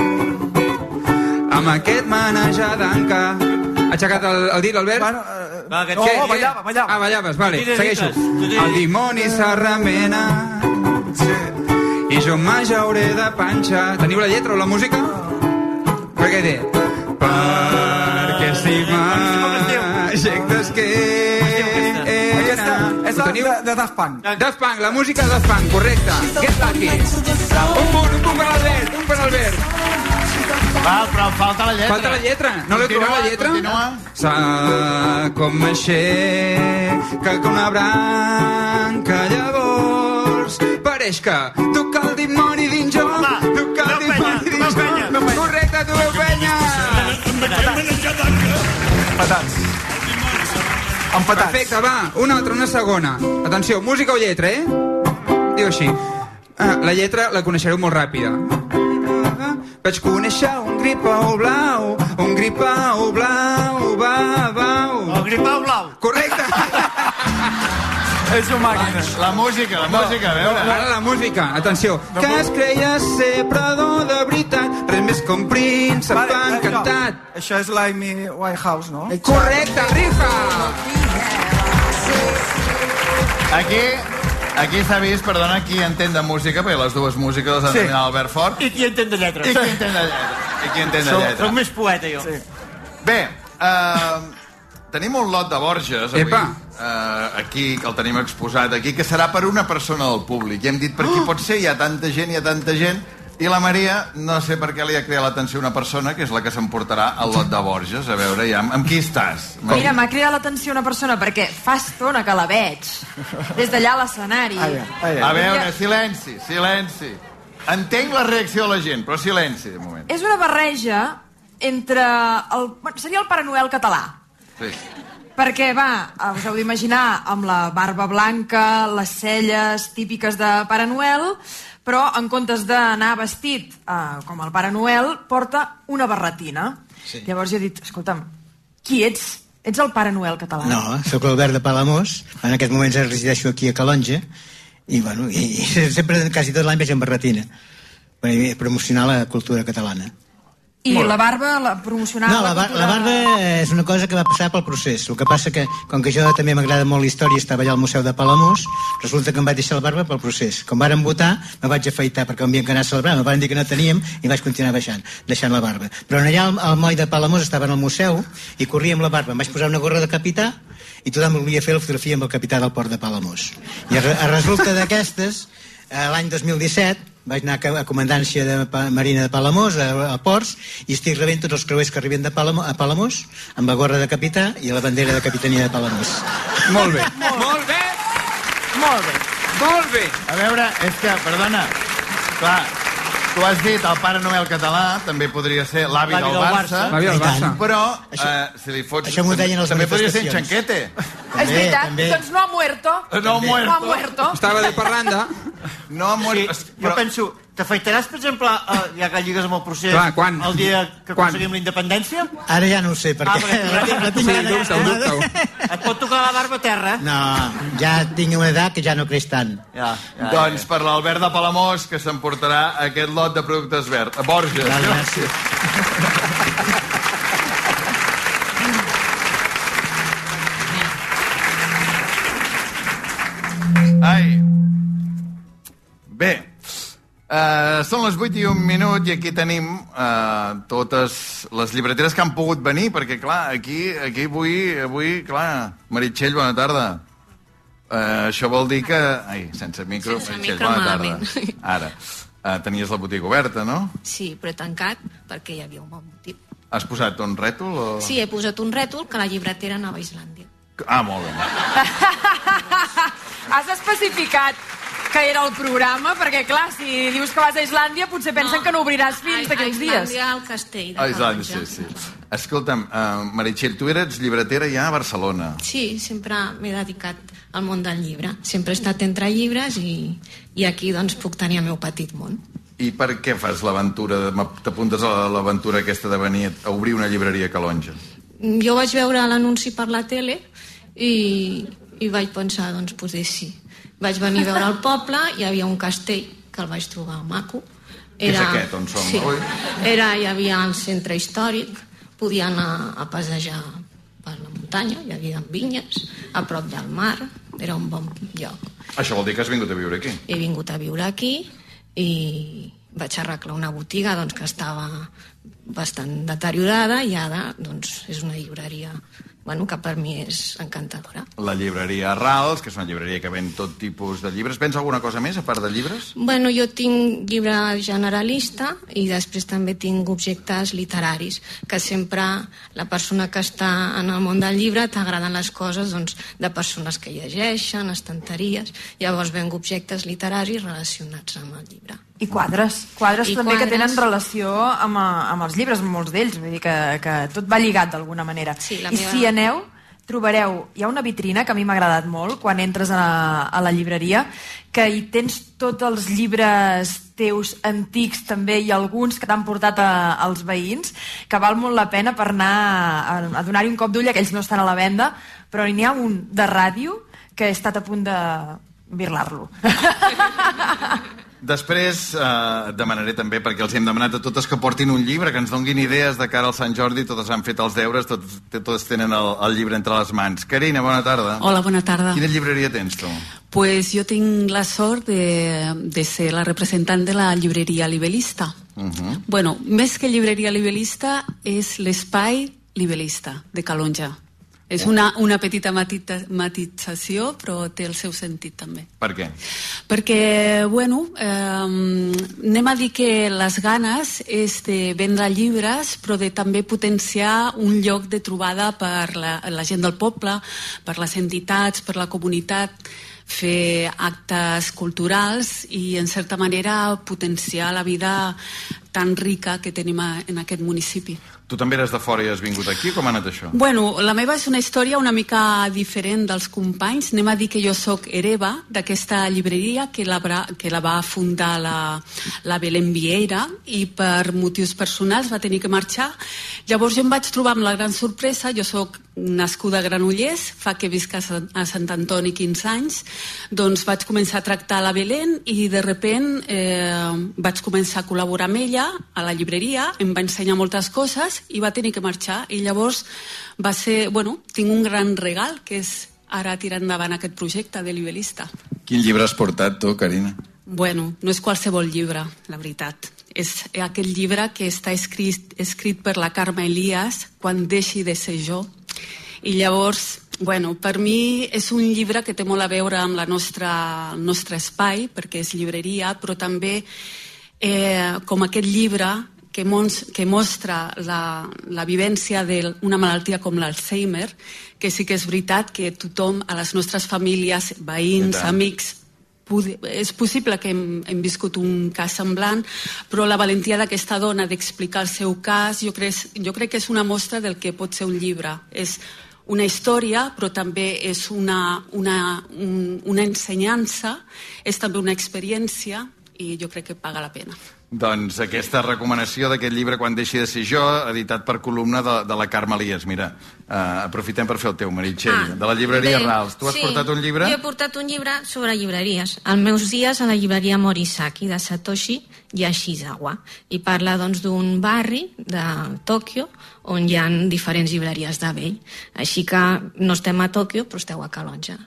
amb aquest manejar d'anca... Ha aixecat el, el dit, l'Albert? Bueno, uh, Va, no, oh, ballava, ballava. Ah, ballaves, vale, Digues, segueixo. digues. El dimoni s'arremena sí. i jo m'ajauré de panxa. Teniu la lletra o la música? Per què té? Perquè si m'aixec d'esquena. Aquesta és la de, de Daft Punk. Daft Punk, la música de Daft Punk, correcte. Get Lucky. Un punt, un punt per l'Albert, un per l'Albert. Val, però falta la lletra. Falta la lletra. No l'heu trobat, la lletra? Continua. Sa com aixeca que una branca llavors pareix que toca el dimoni dins jo. Toca el dimoni dins jo. Correcte, tu veu penya. Empatats. Empatats. Perfecte, va. Una altra, una segona. Atenció, música o lletra, eh? Diu així. Ah, la lletra la coneixereu molt ràpida. Vaig conèixer un gripau blau, un gripau blau, va, bau. El gripau blau. Correcte. És un màquina. La música, la no, música, a veure. Ara la música, atenció. No, que es creia ser predador de veritat, res més com príncep vale, encantat. No. Això és l'Amy Winehouse, no? Correcte, rifa! Aquí... Aquí s'ha vist, perdona, qui entén de música, perquè les dues músiques les ha sí. dominat Albert Fort. I qui entén de lletres. I qui entén de lletres. I qui entén de lletres. Soc més poeta, jo. Sí. Bé, uh, tenim un lot de Borges avui, uh, aquí, que el tenim exposat aquí, que serà per una persona del públic. I hem dit, per qui pot ser? Hi ha tanta gent, hi ha tanta gent, i la Maria, no sé per què li ha cridat l'atenció una persona, que és la que s'emportarà el lot de Borges. A veure, ja, amb qui estàs? Mira, m'ha cridat l'atenció una persona, perquè fa estona que la veig, des d'allà a l'escenari. A veure, silenci, silenci. Entenc la reacció de la gent, però silenci, de moment. És una barreja entre... El, seria el Pare Noel català. Sí. Perquè, va, us heu d'imaginar amb la barba blanca, les celles típiques de Pare Noel, però en comptes d'anar vestit eh, com el Pare Noel, porta una barretina. Sí. Llavors jo he dit, escolta'm, qui ets? Ets el Pare Noel català? No, sóc l'Albert de Palamós, en aquests moments resideixo aquí a Calonge, i, bueno, i, i sempre, quasi tot l'any, veig en barretina, per promocionar la cultura catalana. I la barba, la promocionar... No, la, bar la barba és una cosa que va passar pel procés. El que passa que, com que jo també m'agrada molt la història, estava allà al Museu de Palamós, resulta que em vaig deixar la barba pel procés. Com varen votar, me vaig afaitar, perquè m'havien d'anar a celebrar, me van dir que no teníem, i vaig continuar baixant, deixant la barba. Però allà al, al moll de Palamós estava en el museu, i corria amb la barba. Em vaig posar una gorra de capità, i tothom volia fer la fotografia amb el capità del port de Palamós. I a, a resulta d'aquestes, l'any dos mil disset, vaig anar a comandància de Marina de Palamós, a, a Ports, i estic rebent tots els creuers que arriben de Palamós, a Palamós, amb la gorra de capità i la bandera de capitania de Palamós. Molt bé. Molt bé. Molt bé. Molt bé. A veure, és que, perdona, clar, tu has dit el Pare Noel català, també podria ser l'avi del, del Barça, L'avi del Barça. Però, eh, si li fots... Això m'ho deien les també podria ser en manifestacions. Xanquete. És veritat, també. doncs no ha muerto. No ha muerto. No ha muerto. Estava de parranda. No ha muerto. Sí, jo penso, t'afaitaràs, per exemple, uh, ja que lligues amb el procés, Clar, quan? el dia que Quan? aconseguim la independència? Ara ja no ho sé, perquè... Ah, perquè la, la, la tinc Sí, sí, dubta-ho, dubta-ho. Et pot tocar la barba a terra? No, ja tinc una edat que ja no creix tant. Ja, ja, Doncs ja. per l'Albert de Palamós, que s'emportarà aquest lot de productes verds. A Borges. Gràcies. Ai. Bé, uh, són les vuit i un minut i aquí tenim uh, totes les llibreteres que han pogut venir, perquè, clar, aquí, aquí avui, avui, clar, Meritxell, bona tarda. Uh, això vol dir que... Ai, sense micro, Sense Meritxell, micro, bona tarda. malament. Ara, uh, tenies la botiga oberta, no? Sí, però he tancat perquè hi havia un bon motiu. Has posat un rètol o...? Sí, he posat un rètol que la llibretera anava a Islàndia. Ah, molt bé. Has especificat que era el programa, perquè, clar, si dius que vas a Islàndia, potser pensen no. que no obriràs fins d'aquí uns dies. A Islàndia, al castell de A Islàndia, sí, sí. Escolta'm, uh, Meritxell, tu eres llibretera ja a Barcelona. Sí, sempre m'he dedicat al món del llibre. Sempre he estat entre llibres i, i aquí, doncs, puc tenir el meu petit món. I per què fas l'aventura, t'apuntes a l'aventura aquesta de venir a obrir una llibreria a Calonge? Jo vaig veure l'anunci per la tele i, i vaig pensar, doncs, potser sí. Vaig venir a veure el poble, hi havia un castell que el vaig trobar maco. Era... És aquest, on som, sí. oi? Era, hi havia el centre històric, podia anar a passejar per la muntanya, hi havia vinyes, a prop del mar, era un bon lloc. Això vol dir que has vingut a viure aquí? He vingut a viure aquí i vaig arreglar una botiga doncs, que estava bastant deteriorada i ara doncs, és una llibreria bueno, que per mi és encantadora. La llibreria Arrals, que és una llibreria que ven tot tipus de llibres. Vens alguna cosa més, a part de llibres? Bueno, jo tinc llibre generalista i després també tinc objectes literaris, que sempre la persona que està en el món del llibre t'agraden les coses doncs, de persones que llegeixen, estanteries, llavors venc objectes literaris relacionats amb el llibre. I quadres, quadres I també quadres. que tenen relació amb, amb els llibres, molts d'ells, vull dir que, que tot va lligat d'alguna manera. Sí, la I meva... si aneu, trobareu, hi ha una vitrina que a mi m'ha agradat molt quan entres a la, a la llibreria, que hi tens tots els llibres teus antics també i alguns que t'han portat a, als veïns, que val molt la pena per anar a, a donar-hi un cop d'ull, aquells no estan a la venda, però n'hi ha un de ràdio que he estat a punt de birlar-lo. Després eh, demanaré també, perquè els hem demanat a totes que portin un llibre, que ens donguin idees de cara al Sant Jordi, totes han fet els deures, totes, totes tenen el, el llibre entre les mans. Carina, bona tarda. Hola, bona tarda. Quina llibreria tens tu? Pues yo tengo la sort de, de ser la representante de la librería Libelista. Uh-huh. Bueno, més que libreria Libelista és l'espai Libelista de Calonge. És una, una petita matita, matització, però té el seu sentit també. Per què? Perquè, bueno, eh, anem a dir que les ganes és de vendre llibres, però de també potenciar un lloc de trobada per la, la gent del poble, per les entitats, per la comunitat, fer actes culturals i, en certa manera, potenciar la vida tan rica que tenim en aquest municipi. Tu també eres de fora i has vingut aquí? Com ha anat això? Bueno, la meva és una història una mica diferent dels companys. Anem a dir que jo sóc hereva d'aquesta llibreria que la, que la va fundar la, la Belén Vieira i per motius personals va tenir que marxar. Llavors jo em vaig trobar amb la gran sorpresa, jo sóc nascuda a Granollers, fa que visc a Sant, a Sant Antoni quinze anys, doncs vaig començar a tractar la Belén i de repent eh, vaig començar a col·laborar amb ella a la llibreria, em va ensenyar moltes coses i va tenir que marxar i llavors va ser, bueno, tinc un gran regal que és ara tirar endavant aquest projecte de Libelista. Quin llibre has portat tu, Carina? Bueno, no és qualsevol llibre, la veritat. És aquell llibre que està escrit, escrit per la Carme Elias, Quan deixi de ser jo. I llavors, bueno, per mi és un llibre que té molt a veure amb la nostra, el nostre espai, perquè és llibreria, però també eh, com aquest llibre que, mons, que mostra la, la vivència d'una malaltia com l'Alzheimer, que sí que és veritat que tothom, a les nostres famílies, veïns, amics, és possible que hem, hem viscut un cas semblant, però la valentia d'aquesta dona d'explicar el seu cas, jo crec, jo crec que és una mostra del que pot ser un llibre. És una història, però també és una, una, un, una ensenyança, és també una experiència i jo crec que paga la pena. Doncs aquesta recomanació d'aquest llibre Quan deixi de ser jo, editat per columna de, de la Carme Elias. Mira, uh, aprofitem per fer el teu, Meritxell, ah, de la llibreria bé, Rals. Tu has sí, portat un llibre? Jo he portat un llibre sobre llibreries. Els meus dies a la llibreria Morisaki de Satoshi Yashizawa. I parla doncs d'un barri de Tòquio on hi ha diferents llibreries de vell. Així que no estem a Tòquio, però esteu a Calonge.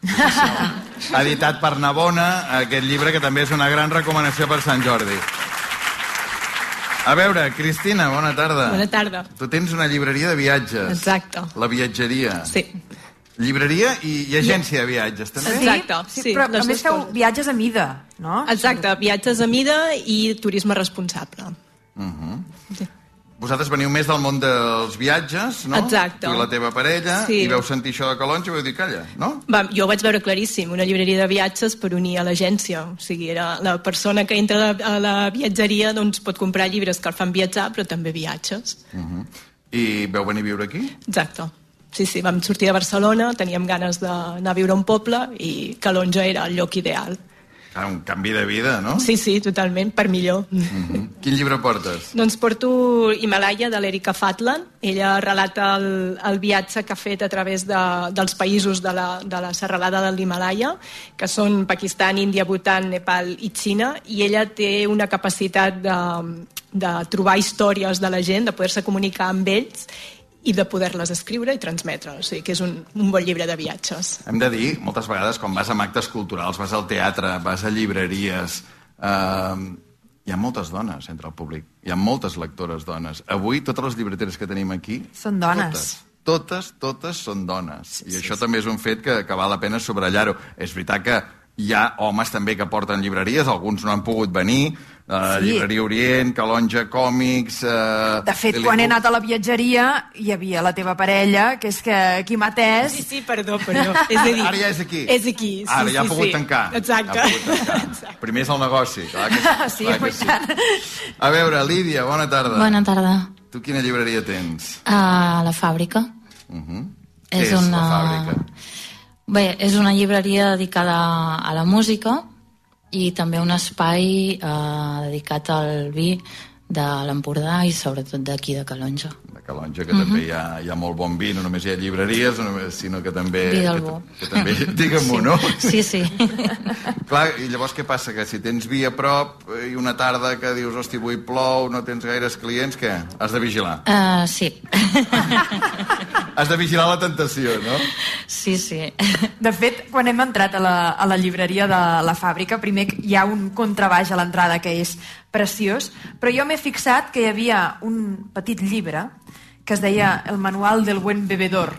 Editat per Navona, aquest llibre que també és una gran recomanació per Sant Jordi. A veure, Cristina, bona tarda. Bona tarda. Tu tens una llibreria de viatges. Exacte. La viatgeria. Sí. Llibreria i, i agència de viatges, també? Exacte, sí. sí Però a més feu coses. viatges a mida, no? Exacte, viatges a mida i turisme responsable. Uh-huh. Sí. Vosaltres veniu més del món dels viatges, no? Exacte. Tu i la teva parella, sí. I veu sentir això de Calonge i vau dir, calla, no? Va, jo ho vaig veure claríssim, una llibreria de viatges per unir a l'agència. O sigui, era la persona que entra a la viatgeria doncs, pot comprar llibres que el fan viatjar, però també viatges. Uh-huh. I veu venir a viure aquí? Exacte. Sí, sí, vam sortir de Barcelona, teníem ganes d'anar a viure a un poble i Calonge era el lloc ideal. Ah, un canvi de vida, no? Sí, sí, totalment, per millor. Uh-huh. Quin llibre portes? Doncs porto Himalaya, de l'Erika Fatland. Ella relata el, el viatge que ha fet a través de, dels països de la, de la serralada de l'Himalaya, que són Pakistan, Índia, Bhutan, Nepal i Xina, i ella té una capacitat de, de trobar històries de la gent, de poder-se comunicar amb ells, i de poder-les escriure i transmetre. O sigui que és un, un bon llibre de viatges. Hem de dir, moltes vegades, quan vas a actes culturals, vas al teatre, vas a llibreries, eh, hi ha moltes dones entre el públic. Hi ha moltes lectores dones. Avui, totes les llibreteres que tenim aquí... Són dones. Totes, totes, totes són dones. Sí, I sí, això sí. també és un fet que, que val la pena subratllar-ho. És veritat que hi ha homes també que porten llibreries, alguns no han pogut venir, eh, sí. Llibreria Orient, Calonge Còmics... Eh, de fet, quan he anat a la viatgeria hi havia la teva parella, que és que aquí m'ha atès... Sí, sí, perdó, perdó. És a dir, ara ja és aquí. És aquí, sí, ara ja ha sí, pogut sí. tancar. Exacte. Ha pogut tancar. Exacte. Primer és el negoci. Clar que sí, sí, clar que sí. A veure, Lídia, bona tarda. Bona tarda. Tu quina llibreria tens? A la fàbrica. Uh-huh. És, és una... la fàbrica? Bé, és una llibreria dedicada a la música i també un espai eh, dedicat al vi de l'Empordà i sobretot d'aquí de Calonge. De Calonge, que uh-huh. també hi ha, hi ha molt bon vi, no només hi ha llibreries, no només, sinó que també... Vi del que, bo. que també, digue'm-ho, sí. no? Sí, sí. Clar, i llavors què passa? Que si tens vi a prop i una tarda que dius, hosti, avui plou, no tens gaires clients, què? Has de vigilar. Uh, sí. Has de vigilar la tentació, no? Sí, sí. De fet, quan hem entrat a la, a la llibreria de la fàbrica, primer hi ha un contrabaix a l'entrada que és preciós, però jo m'he fixat que hi havia un petit llibre que es deia El manual del buen bebedor.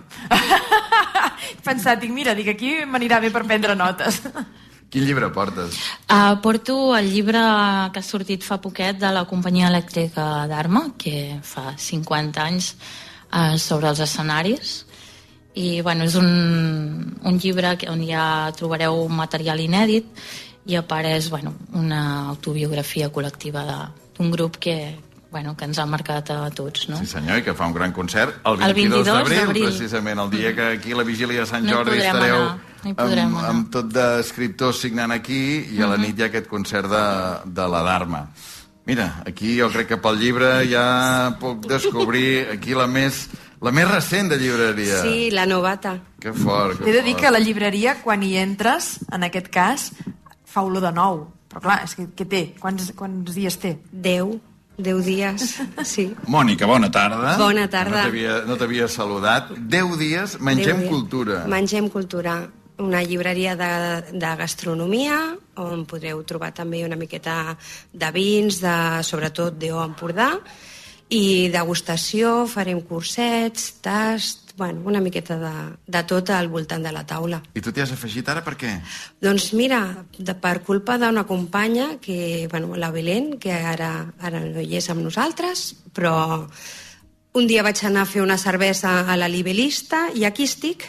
He pensat, dic, mira, dic, aquí m'anirà bé per prendre notes. Quin llibre portes? Uh, porto el llibre que ha sortit fa poquet de la companyia elèctrica d'Arma, que fa cinquanta anys, uh, sobre els escenaris. I bueno, és un, un llibre on ja trobareu un material inèdit i apareix bueno, una autobiografia col·lectiva d'un grup que, bueno, que ens ha marcat a tots, no? Sí senyor, i que fa un gran concert el vint-i-dos d'abril, precisament el dia que aquí a la vigília de Sant Jordi no estareu anar. amb, amb tot d'escriptors signant aquí i a la nit hi ha aquest concert de, de la Dharma. Mira, aquí jo crec que pel llibre ja puc descobrir aquí la més, la més recent de llibreria. Sí, la novata. Que fort, que He de dir fort. que a la llibreria, quan hi entres, en aquest cas, fa olor de nou. Però clar, és que què té? Quants, quants dies té? Deu. Deu dies, sí. Mònica, bona tarda. Bona tarda. No t'havia no t'havia saludat. Deu dies, Mengem Deu Cultura. Mengem Cultura, una llibreria de, de gastronomia, on podreu trobar també una miqueta de vins, de, sobretot d'O Empordà, i degustació, farem cursets, tast, bueno, una miqueta de, de tot al voltant de la taula. I tu t'hi has afegit ara per què? Doncs mira, de, per culpa d'una companya, que, bueno, la Belén, que ara, ara no hi és amb nosaltres, però un dia vaig anar a fer una cervesa a la Libelista i aquí estic.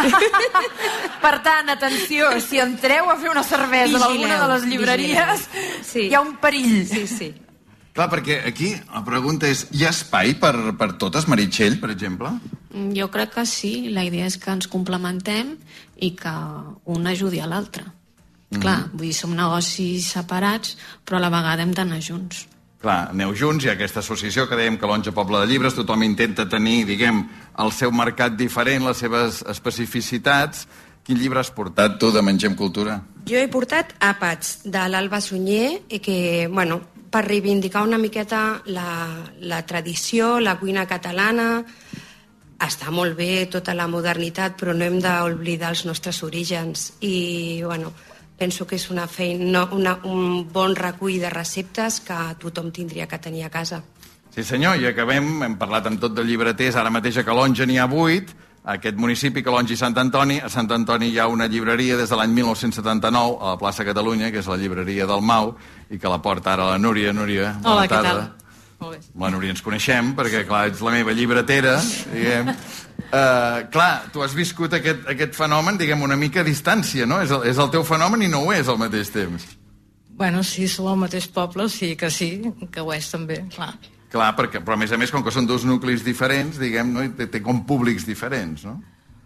Per tant, atenció, si entreu a fer una cervesa a alguna de les llibreries, sí. Hi ha un perill. Sí, sí. Clar, perquè aquí la pregunta és, hi ha espai per, per totes, Meritxell, per exemple? Jo crec que sí. La idea és que ens complementem i que un ajudi a l'altre. Mm-hmm. Clar, vull dir, som negocis separats, però a la vegada hem d'anar junts. Clar, aneu junts, hi ha aquesta associació que dèiem Calonge Poble de Llibres, tothom intenta tenir, diguem, el seu mercat diferent, les seves especificitats. Quin llibre has portat tu de Mengem Cultura? Jo he portat Àpats, de l'Alba Sunyer, i que, bueno, per reivindicar una miqueta la, la tradició, la cuina catalana. Està molt bé tota la modernitat, però no hem d'oblidar els nostres orígens. I, bueno, penso que és una feina, una, un bon recull de receptes que tothom tindria que tenir a casa. Sí senyor, i acabem, hem parlat amb tot de llibreters, ara mateix a Calonge n'hi ha vuit, a aquest municipi, Calonge i Sant Antoni. A Sant Antoni hi ha una llibreria des de l'any mil nou-cents setanta-nou a la plaça Catalunya, que és la llibreria del Mau, i que la porta ara la Núria. Núria, bona Hola, tarda. què tal? Molt bé. Amb la Núria ens coneixem, perquè, clar, ets la meva llibretera, diguem. Uh, clar, tu has viscut aquest, aquest fenomen, diguem, una mica a distància, no? És el, és el teu fenomen i no ho és al mateix temps. Bueno, sí, som al mateix poble, sí que sí, que ho és també, clar. Clar, perquè, però a més a més, com que són dos nuclis diferents, diguem, no? Té, té com públics diferents, no?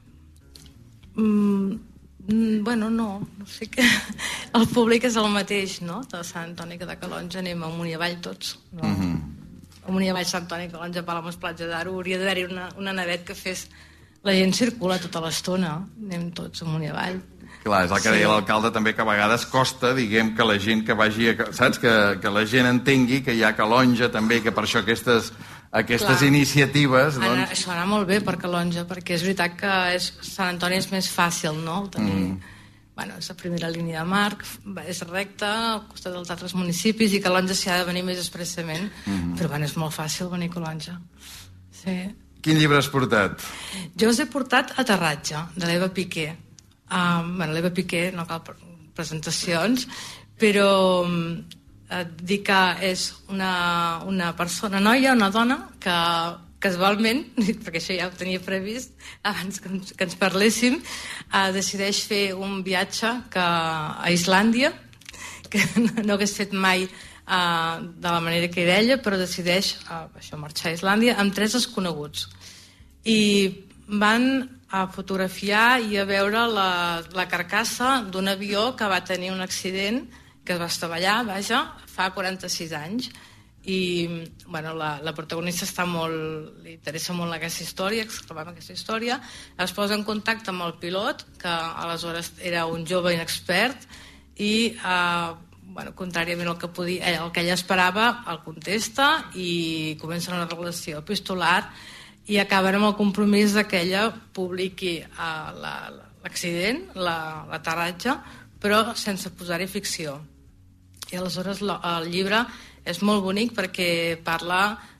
Mm, bueno, no, no sé que... El públic és el mateix, no? De Sant Antoni que de Calonge, anem amunt i avall tots, no? Mm-hmm. Amunt i avall Sant Antoni, Calonge, Palamós, Platja d'Aro, hauria d'haver-hi una, una navet que fes... La gent circula tota l'estona, anem tots amunt i avall. Clar, és el que deia l'alcalde també, que a vegades costa, diguem, que la gent que vagi... A, saps? Que, que la gent entengui que hi ha Calonge també, que per això aquestes, aquestes Clar. iniciatives... Doncs... Doncs... Això anar molt bé per Calonge, perquè és veritat que és, Sant Antoni és més fàcil, no? Tenir, mm. bueno, és la primera línia de mar, és recta, al costat dels altres municipis, i Calonge s'hi ha de venir més expressament, mm. però bueno, és molt fàcil venir a Calonge. Sí. Quin llibre has portat? Jo us he portat Aterratge, de l'Eva Piqué. Um, bueno, l'Eva Piqué, no cal presentacions, però um, et dic que és una, una persona, noia, una dona, que casualment, perquè això ja ho tenia previst abans que ens, que ens parléssim, uh, decideix fer un viatge que, a Islàndia, que no, no hagués fet mai uh, de la manera que era ella, però decideix uh, això, marxar a Islàndia amb tres desconeguts. I van a fotografiar i a veure la, la carcassa d'un avió que va tenir un accident, que es va estavellar, vaja, fa quaranta-sis anys. I bueno, la, la protagonista està molt, li interessa molt aquesta història, exclamant aquesta història, es posa en contacte amb el pilot, que aleshores era un jove inexpert, i eh, bueno, contràriament al que, podia, el que ella esperava, el contesta i comença una relació epistolar, i acaben amb el compromís que ella publiqui uh, l'accident, l'aterratge, però sense posar-hi ficció. I aleshores el llibre és molt bonic perquè parla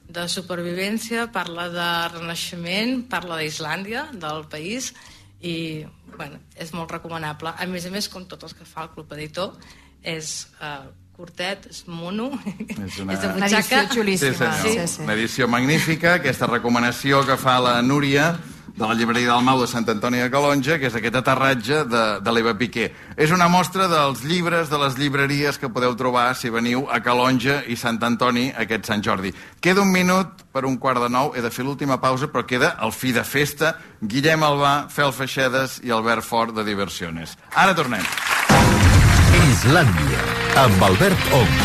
de supervivència, parla de renaixement, parla d'Islàndia, del país, i bueno, és molt recomanable. A més a més, com tots els que fa el Club Editor, és uh, curtet, és mono, és una, és de una edició xulíssima. Sí, sí, sí. Una edició magnífica, aquesta recomanació que fa la Núria de la llibreria del Mau de Sant Antoni de Calonge, que és aquest aterratge de, de l'Eva Piqué. És una mostra dels llibres de les llibreries que podeu trobar si veniu a Calonge i Sant Antoni aquest Sant Jordi. Queda un minut per un quart de nou, he de fer l'última pausa, però queda el fi de festa, Guillem Albà, Fel Feixedes i Albert Fort de Diversiones. Ara tornem. Islàndia, amb Albert Ong.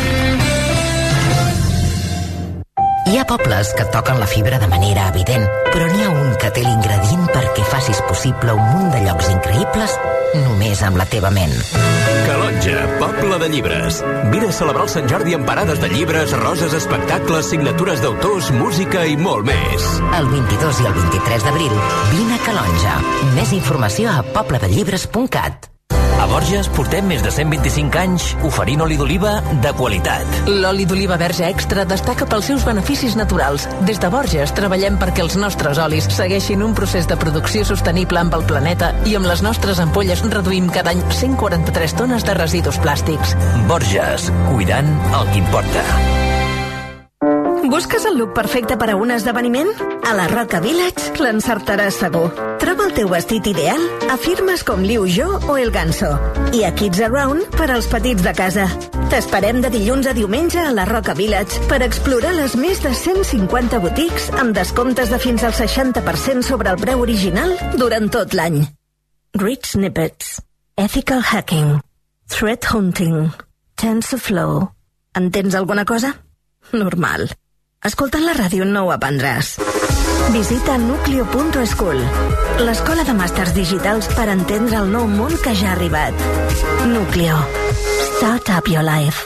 Hi ha pobles que toquen la fibra de manera evident, però n'hi ha un que té l'ingredient perquè facis possible un munt de llocs increïbles només amb la teva ment. Calonge, poble de llibres. Vine a celebrar el Sant Jordi amb parades de llibres, roses, espectacles, signatures d'autors, música i molt més. El vint-i-dos i el vint-i-tres d'abril, vine a Calonge. Més informació a poble de llibres punt cat. A Borges portem més de cent vint-i-cinc anys oferint oli d'oliva de qualitat. L'oli d'oliva verge extra destaca pels seus beneficis naturals. Des de Borges treballem perquè els nostres olis segueixin un procés de producció sostenible amb el planeta i amb les nostres ampolles reduïm cada any cent quaranta-tres tones de residus plàstics. Borges, cuidant el que importa. Busques el look perfecte per a un esdeveniment? A la Roca Village l'encertaràs segur. Troba el teu vestit ideal a firmes com Liu Jo o El Ganso. I a Kids Around per als petits de casa. T'esperem de dilluns a diumenge a la Roca Village per explorar les més de cent cinquanta botics amb descomptes de fins al seixanta per cent sobre el preu original durant tot l'any. Rich Snippets, Ethical Hacking, Threat Hunting, TensorFlow. Entens alguna cosa? Normal. Escoltant la ràdio no ho aprendràs. Visita nucleo punt school, l'escola de màsters digitals per entendre el nou món que ja ha arribat. Nucleo. Start up your life.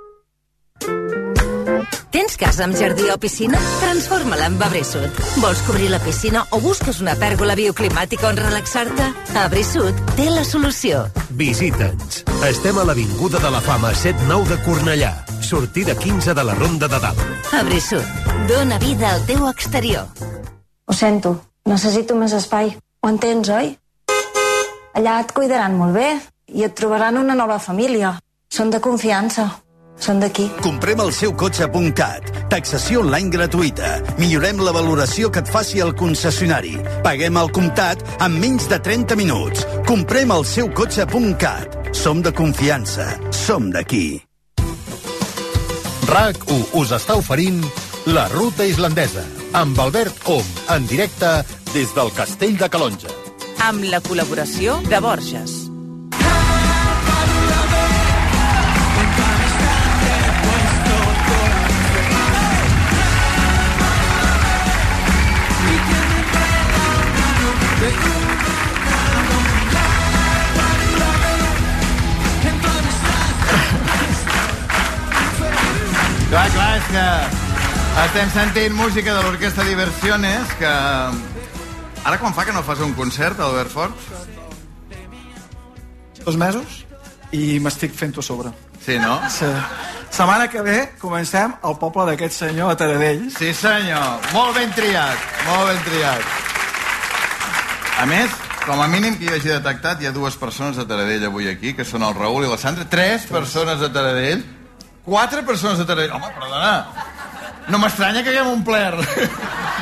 Tens casa amb jardí o piscina? Transforma-la en Abrisud. Vols cobrir la piscina o busques una pèrgola bioclimàtica on relaxar-te? Abrisud té la solució. Visita'ns. Estem a l'Avinguda de la Fama setanta nou de Cornellà. Sortida quinze de la Ronda de Dalt. Abrisud. Dóna vida al teu exterior. Ho sento, necessito més espai. Ho entens, oi? Allà et cuidaran molt bé i et trobaran una nova família. Són de confiança. Són d'aquí. Comprem el seu cotxe punt cat. Taxació online gratuïta. Millorem la valoració que et faci el concessionari. Paguem al comptat en menys de trenta minuts. Comprem el seu cotxe punt cat. Som de confiança. Som d'aquí. RAC u us està oferint La Ruta Islandesa, amb Albert Om, en directe des del Castell de Calonge. Amb la col·laboració de Borges. Clar, clar, és que estem sentint música de l'Orquestra Diversiones, que... Ara quan fa que no fas un concert, Albert Fort? Dos mesos i m'estic fent-ho a sobre. Sí, no? Sí. Setmana que ve comencem al poble d'aquest senyor a Taradell. Sí, senyor. Molt ben triat, molt ben triat. A més, com a mínim que hi hagi detectat, hi ha dues persones de Taradell avui aquí, que són el Raül i la Sandra. Tres persones de Taradell. Quatre persones de Taradell. Home, perdona. No m'estranya que haguem omplert.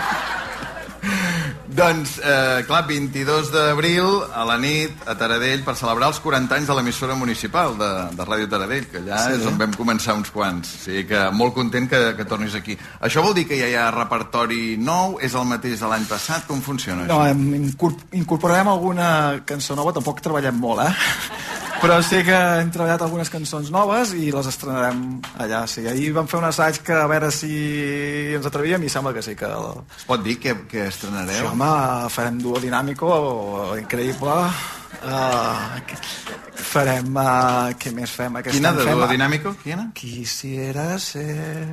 Doncs, eh, clar, vint-i-dos d'abril, a la nit, a Taradell, per celebrar els quaranta anys de l'emissora municipal de, de Ràdio Taradell, que allà sí, és on vam començar uns quants. O sigui que molt content que, que tornis aquí. Això vol dir que ja hi ha repertori nou? És el mateix de l'any passat? Com funciona no, això? No, incorporarem alguna cançó nova. Tampoc treballem molt, eh? Però sí que hem treballat algunes cançons noves i les estrenarem allà. Sí. Ahir vam fer un assaig que a veure si ens atrevíem i sembla que sí que... Es pot dir que, que estrenareu? Sí, home, farem duo dinàmico, increïble. Uh, farem... Uh, què més fem? Aquest Quina de fem, duo dinàmico? Quina? Quisiera ser...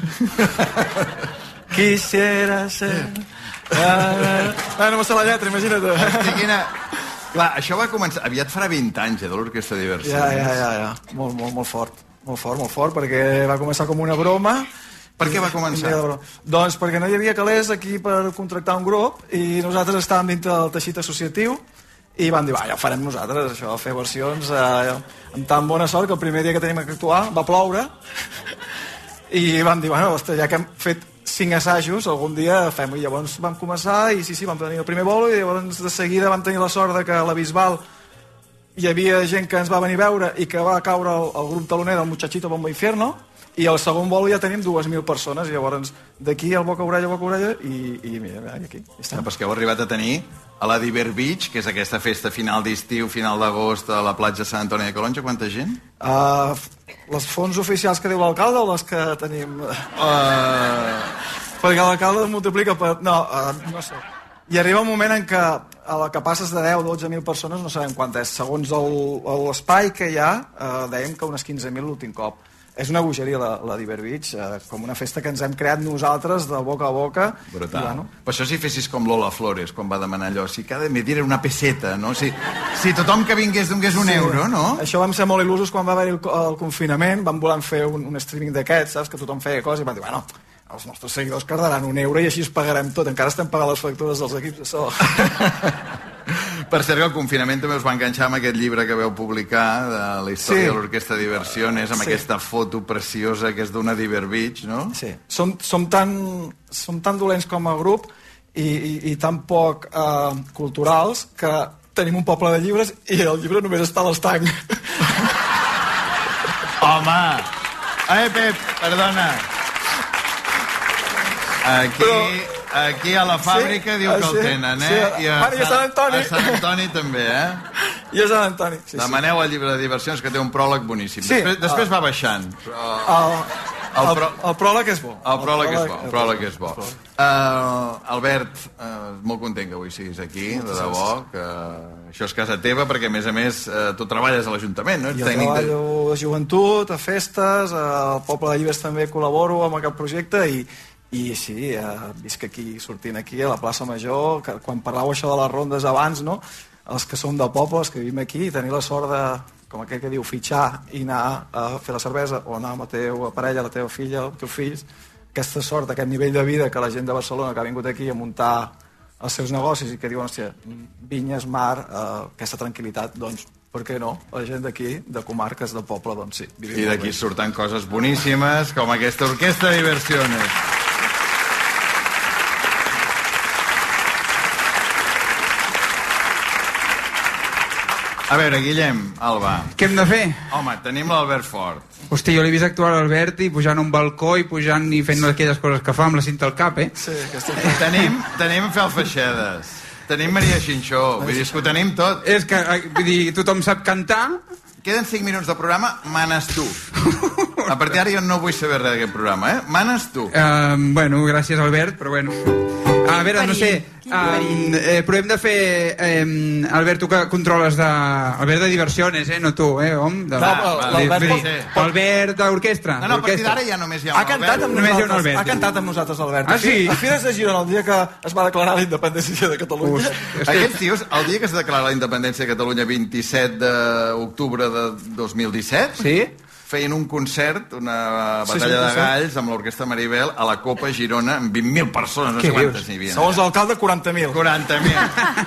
Quisiera ser... Uh, uh, no me sé la lletra, imagina't. Hosti, quina... Clar, això va començar... Aviat farà vint anys, eh, de l'Orquestra Diversiones. Ja, ja, ja, ja. Molt, molt, molt fort. Molt fort, molt fort, perquè va començar com una broma Per què va començar? Doncs perquè no hi havia calés aquí per contractar un grup i nosaltres estàvem dintre del teixit associatiu i vam dir, va, ja ho farem nosaltres, això, fer versions eh, amb tan bona sort que el primer dia que tenim que actuar va ploure i vam dir, bueno, ostres, ja que hem fet cinc assajos, algun dia fem-ho. I llavors vam començar i sí, sí, vam tenir el primer bolo i llavors de seguida vam tenir la sort de que a la Bisbal hi havia gent que ens va venir a veure i que va caure el, el grup taloner del Muchachito Bombo Infierno i al segon bolo ja tenim dues mil persones i llavors d'aquí al boca orella, boca orella i, i mira, aquí ja, però és que heu arribat a tenir a la Diver Beach, que és aquesta festa final d'estiu, final d'agost a la platja Sant Antoni de Calonge, quanta gent? Uh, les fonts oficials que diu l'alcalde o les que tenim? Uh, perquè l'alcalde es multiplica per... No, uh, no sé. I arriba un moment en què a la que passes de deu a dotze mil persones no sabem quant és. Segons l'espai que hi ha, uh, dèiem que unes quinze mil l'últim cop. És una bogeria la, la Diver Beach, eh, com una festa que ens hem creat nosaltres de boca a boca. Brutal. I, bueno. Per això si fessis com Lola Flores, quan va demanar allò, si cada medir era una peseta, no? Si, si tothom que vingués donés un sí. euro, no? Això vam ser molt il·lusos quan va haver el, el confinament, vam voler fer un, un streaming d'aquests, saps? Que tothom feia coses i vam dir, bueno, els nostres seguidors cardaran un euro i així es pagarem tot. Encara estem pagant les factures dels equips de so. Per cert, el confinament també us va enganxar amb aquest llibre que veu publicar de la història sí. de l'Orquestra Diversiones, amb sí. aquesta foto preciosa que és d'una Diver Beach, no? Sí, som, som, tan, som tan dolents com a grup i, i, i tan poc eh, culturals que tenim un poble de llibres i el llibre només està a l'estanc. Home! Eh, Pep, perdona. Aquí... Però... Aquí a la fàbrica sí, diu que el sí, tenen, eh? Sí. I a, bueno, i a Sant Antoni. A Sant Antoni també, eh? I a Sant Antoni, sí, Demaneu sí. el llibre de diversions, que té un pròleg boníssim. Sí, després després uh, va baixant. Però... El, el, el, el pròleg és bo. El pròleg és bo. El pròleg és bo. Uh, Albert, uh, molt content que avui siguis aquí, de debò, que això és casa teva, perquè a més a més uh, tu treballes a l'Ajuntament, no? Jo treballo de joventut, a festes, al Poble de Llibres també col·laboro amb aquest projecte i I sí, eh, visc aquí, sortint aquí a la plaça Major, que quan parlàveu això de les rondes abans, no? Els que som de pobles, que vivim aquí, tenir la sort de, com aquell que diu, fitxar i anar a fer la cervesa, o anar amb la teva parella, la teva filla, els teus fills, aquesta sort, aquest nivell de vida que la gent de Barcelona que ha vingut aquí a muntar els seus negocis i que diuen, hòstia, vinyes, mar, eh, aquesta tranquil·litat, doncs, per què no? La gent d'aquí, de comarques, de poble, doncs sí. I d'aquí surten coses boníssimes, com aquesta Orquestra Diversiones. A veure, Guillem, Alba. Què hem de fer? Home, tenim l'Albert Fort. Hosti, jo l'he vist actuar a l'Albert i pujant a un balcó i pujant i fent aquelles coses que fa amb la cinta al cap, eh? Sí, que estic... Tenim, tenim Felfeixedes, tenim Maria Xinxó, vull dir, és que ho tenim tot. És que, vull dir, tothom sap cantar. Queden cinc minuts de programa, manes tu. A partir d'ara jo no vull saber res d'aquest programa, eh? Manes tu. Uh, bueno, gràcies, Albert, però bueno... A veure, no sé, um, eh, però hem de fer... Eh, Albert, tu que controles de... Albert de diversiones, eh? No tu, eh, hom? De... No, l'Albert... Albert d'orquestra. No, no, a partir d'ara ja només hi ha un Albert. Ha cantat amb nosaltres, ha cantat amb nosaltres, Albert. Ah, sí? A Fires de Girona, el dia que es va declarar la independència de Catalunya. Uf, aquests tios, el dia que es declara la independència de Catalunya, vint-i-set d'octubre de dos mil disset... Sí? Feien un concert, una batalla sí, sí, de galls amb l'Orquestra Maribel a la Copa Girona amb vint mil persones, no sé quantes n'hi havia. Segons l'alcalde, quaranta mil. quaranta mil.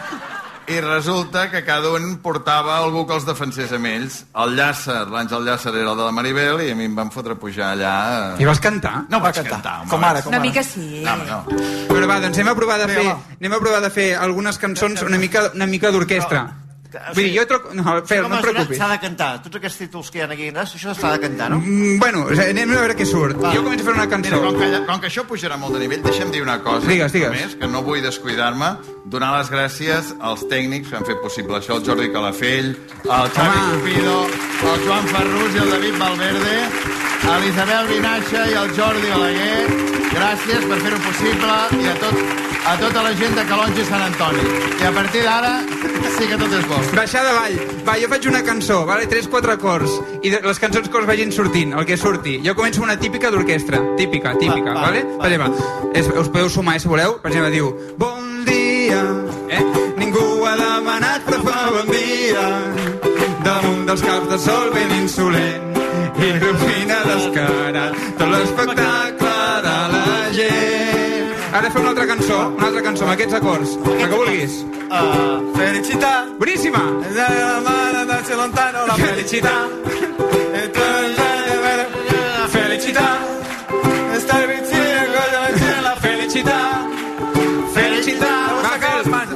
I resulta que cada un portava algú que els defensés amb ells. El Llàcer, l'Àngel Llàcer era el de la Maribel i a mi em van fotre pujar allà... I vas cantar? No vaig cantar. cantar com ara, com una ara. mica sí. No, no. Bueno, va, doncs anem a provar de fer, anem a provar de fer algunes cançons una mica, una mica d'orquestra. Vull dir, jo troc... No, Fel, no et preocupis. S'ha de cantar. Tots aquests títols que hi ha aquí, això s'ha de cantar, no? Mm, bueno, anem a veure què surt. Va. Jo començo a fer una cançó. Mira, com que, com que això pujarà molt de nivell, deixa'm dir una cosa. Digues, digues. Més, que no vull descuidar-me. Donar les gràcies als tècnics que han fet possible això, el Jordi Calafell, el Xavi Cupido, el Joan Ferrús i el David Valverde, a l'Isabel Vinaixa i el Jordi Balaguer. Gràcies per fer-ho possible i a, tot, a tota la gent de Calonge i Sant Antoni. I a partir d'ara sí que tot és bo. Baixar de vall. Va, jo faig una cançó, vale? tres quatre acords. I de, les cançons que us vagin sortint, el que surti. Jo començo una típica d'orquestra. Típica, típica, va, va, vale? Va, per exemple, és, us podeu sumar, eh, si voleu. Per exemple, diu... Bon dia, eh? Ningú ha demanat, però fa bon dia. Damunt dels caps de sol ben insolent. Il·lumina descarat tot l'espectacle cançó, una altra cançó, amb aquests acords. La que vulguis. Uh, felicità. Boníssima. La felicità. Felicità. Estar vicino con la felicità. Felicità. Va, que les mans.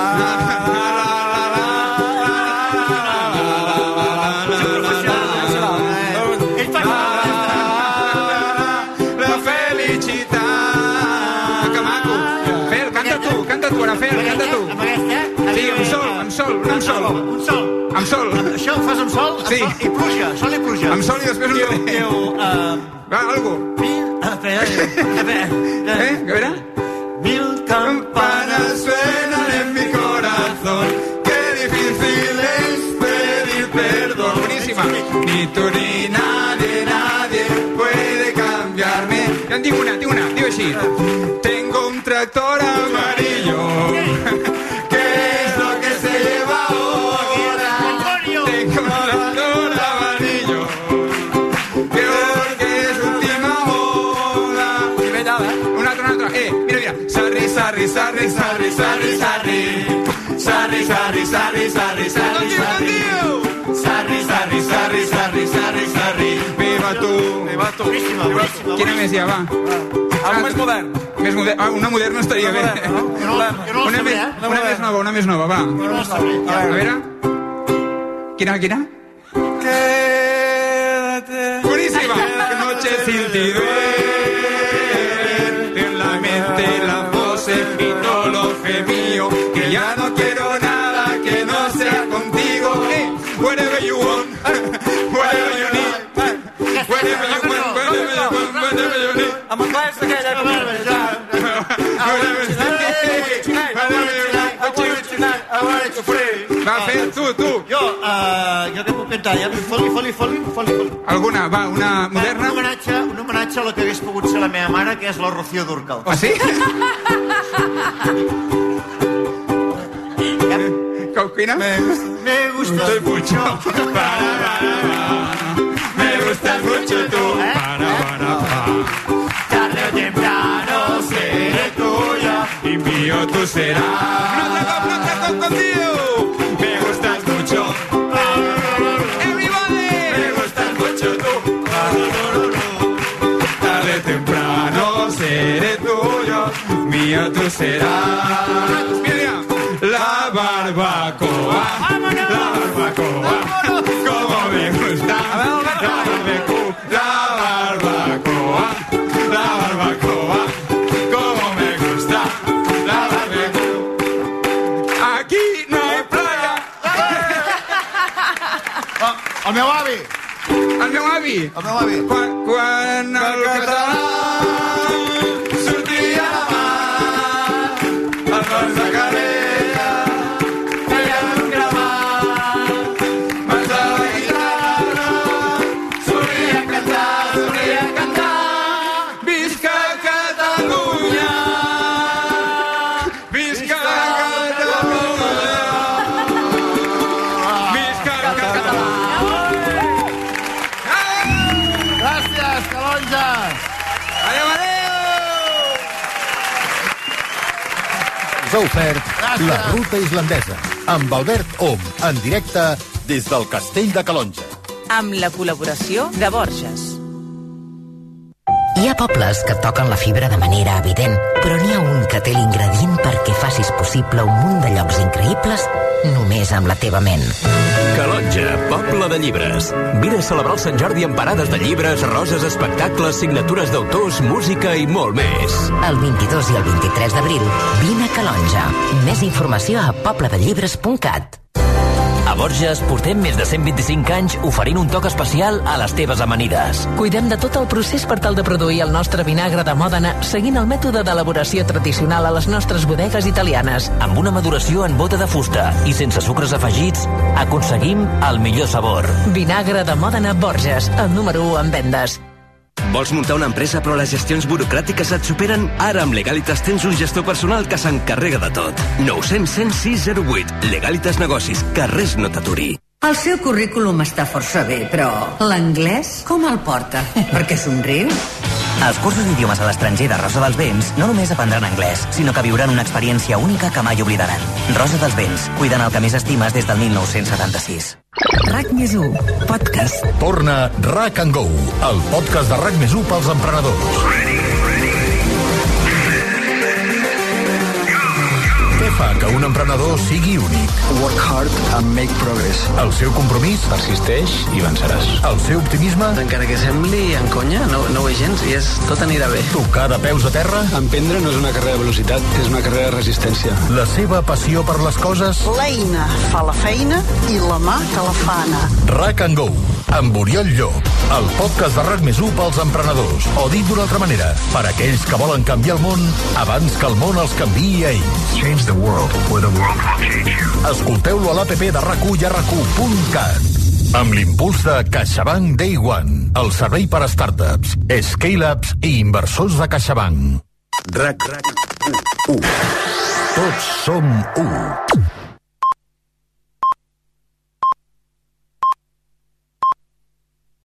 La felicitat. Que maco. Fer, canta tu, canta tu, ara, Fer, canta tu. Sí, amb sol, amb sol, amb sol. Un sol. Amb sol. Això ho fas amb sol? Sí. I pluja, sol i pluja. Amb sol i després un Diu, diu, uh, va, algo. Espera, espera. Eh, què era? Mil campanas suenan en mi corazón. Qué difícil es pedir perdón. Buenísima. Ni tú ni nadie, nadie puede cambiarme. Ja en dic una, dic una, diu així. Tengo un tractor amarillo. ¿Qué es lo que se lleva ahora? Tengo un tractor amarillo. Creo que es última moda. Una altra, una altra. Eh, mira, mira. Sarri, sarri, sarri, sarri, sarri, sarri. Sarri, sarri, sarri, sarri, sarri, sarri. Sarri, sarri, sarri, sarri, sarri, sarri. Viva tu. Viva tu. Quina més hi ha, va? Algo més modern. Més moder... ah, una moderna estaria bé. Una més, una més nova, una més nova, va. A veure. Quina, quina? Quédate. Buenísima. Noche sin ti en la mente las voces y todo lo gemío, que ya no quiero nada que no sea contigo. Hey, whatever you want, whatever you need, whatever you want, whatever you want, whatever you need. Amb anglès aquella va, fer, tu, tu. Jo, uh, jo què puc cantar? Ja, foli, foli, foli, foli, foli. Alguna, va, una moderna? Un homenatge, un homenatge a la que hagués pogut ser la meva mare, que és la Rocío Dúrcal. Ah, sí? ¿Quina? Me, me gustas mucho. Para, para, para. Me gustas mucho tú. Para, para, para. Tarde o temprano seré tuya y mío tú serás. ¡No te cop, no te cop contigo! Me gustas mucho. ¡Everybody! Me gustas mucho tú. Tarde o temprano seré tuyo, mío tú serás. Mira, la barbacoa, la barbacoa, como me gusta. La barbacoa, la barbacoa, la barbacoa, como me gusta. La barbacoa. Aquí no hay playa. Oh, el meu avi. El meu avi. El meu avi. Quan, quan el català sortia a la mar, el cos de Calella feia un gravat, mans a la guitarra, solia cantar, solia cantar. Visca Catalunya, visca Catalunya, visca Catalunya. Gràcies, Calonges. Adéu, adéu! Us ha ofert La Ruta Islandesa, amb Albert Om, en directe des del Castell de Calonge. Amb la col·laboració de Borges. Hi ha pobles que toquen la fibra de manera evident, però n'hi ha un que té l'ingredient perquè facis possible un munt de llocs increïbles només amb la teva ment. Calonge, poble de llibres. Vine a celebrar el Sant Jordi amb parades de llibres, roses, espectacles, signatures d'autors, música i molt més. El vint-i-dos i el vint-i-tres d'abril, vine a Calonge. Més informació a poble de llibres punt cat. A Borges portem més de cent vint-i-cinc anys oferint un toc especial a les teves amanides. Cuidem de tot el procés per tal de produir el nostre vinagre de Mòdena seguint el mètode d'elaboració tradicional a les nostres bodegues italianes. Amb una maduració en bota de fusta i sense sucres afegits, aconseguim el millor sabor. Vinagre de Mòdena Borges, el número u en vendes. Vols muntar una empresa però les gestions burocràtiques et superen? Ara amb Legalitas tens un gestor personal que s'encarrega de tot. nou cents, cent sis zero vuit. Legalitas Negocis, que res no t'aturi. El seu currículum està força bé, però l'anglès com el porta? Per què somriu? Als cursos d'idiomes a l'estranger de Rosa dels Vents no només aprendran anglès, sinó que viuran una experiència única que mai oblidaran. Rosa dels Vents, cuidant el que més estimes des del mil nou-cents setanta-sis. RAC més u, podcast. Torna RAC and Go, el podcast de RAC més u pels emprenedors. Què fa que un emprenedor sigui únic? Work hard and make progress. El seu compromís? Persisteix i venceràs. El seu optimisme? Encara que sembli en conya, no, no ho és gens i és, tot anirà bé. Tocar de peus a terra? Emprendre no és una carrera de velocitat, és una carrera de resistència. La seva passió per les coses? L'eina fa la feina i la mà que la fa anar. RAC and Go, amb Oriol Llop, el podcast de RAC més u pels emprenedors. O dit d'una altra manera, per aquells que volen canviar el món abans que el món els canviï a ells. Change the world, or the world will change you. Escolteu-lo a l'APP de RAC u i a rac u punt cat. Amb l'impuls de CaixaBank Day One, el servei per a startups, scale-ups i inversors de CaixaBank. RAC u. Tots som u.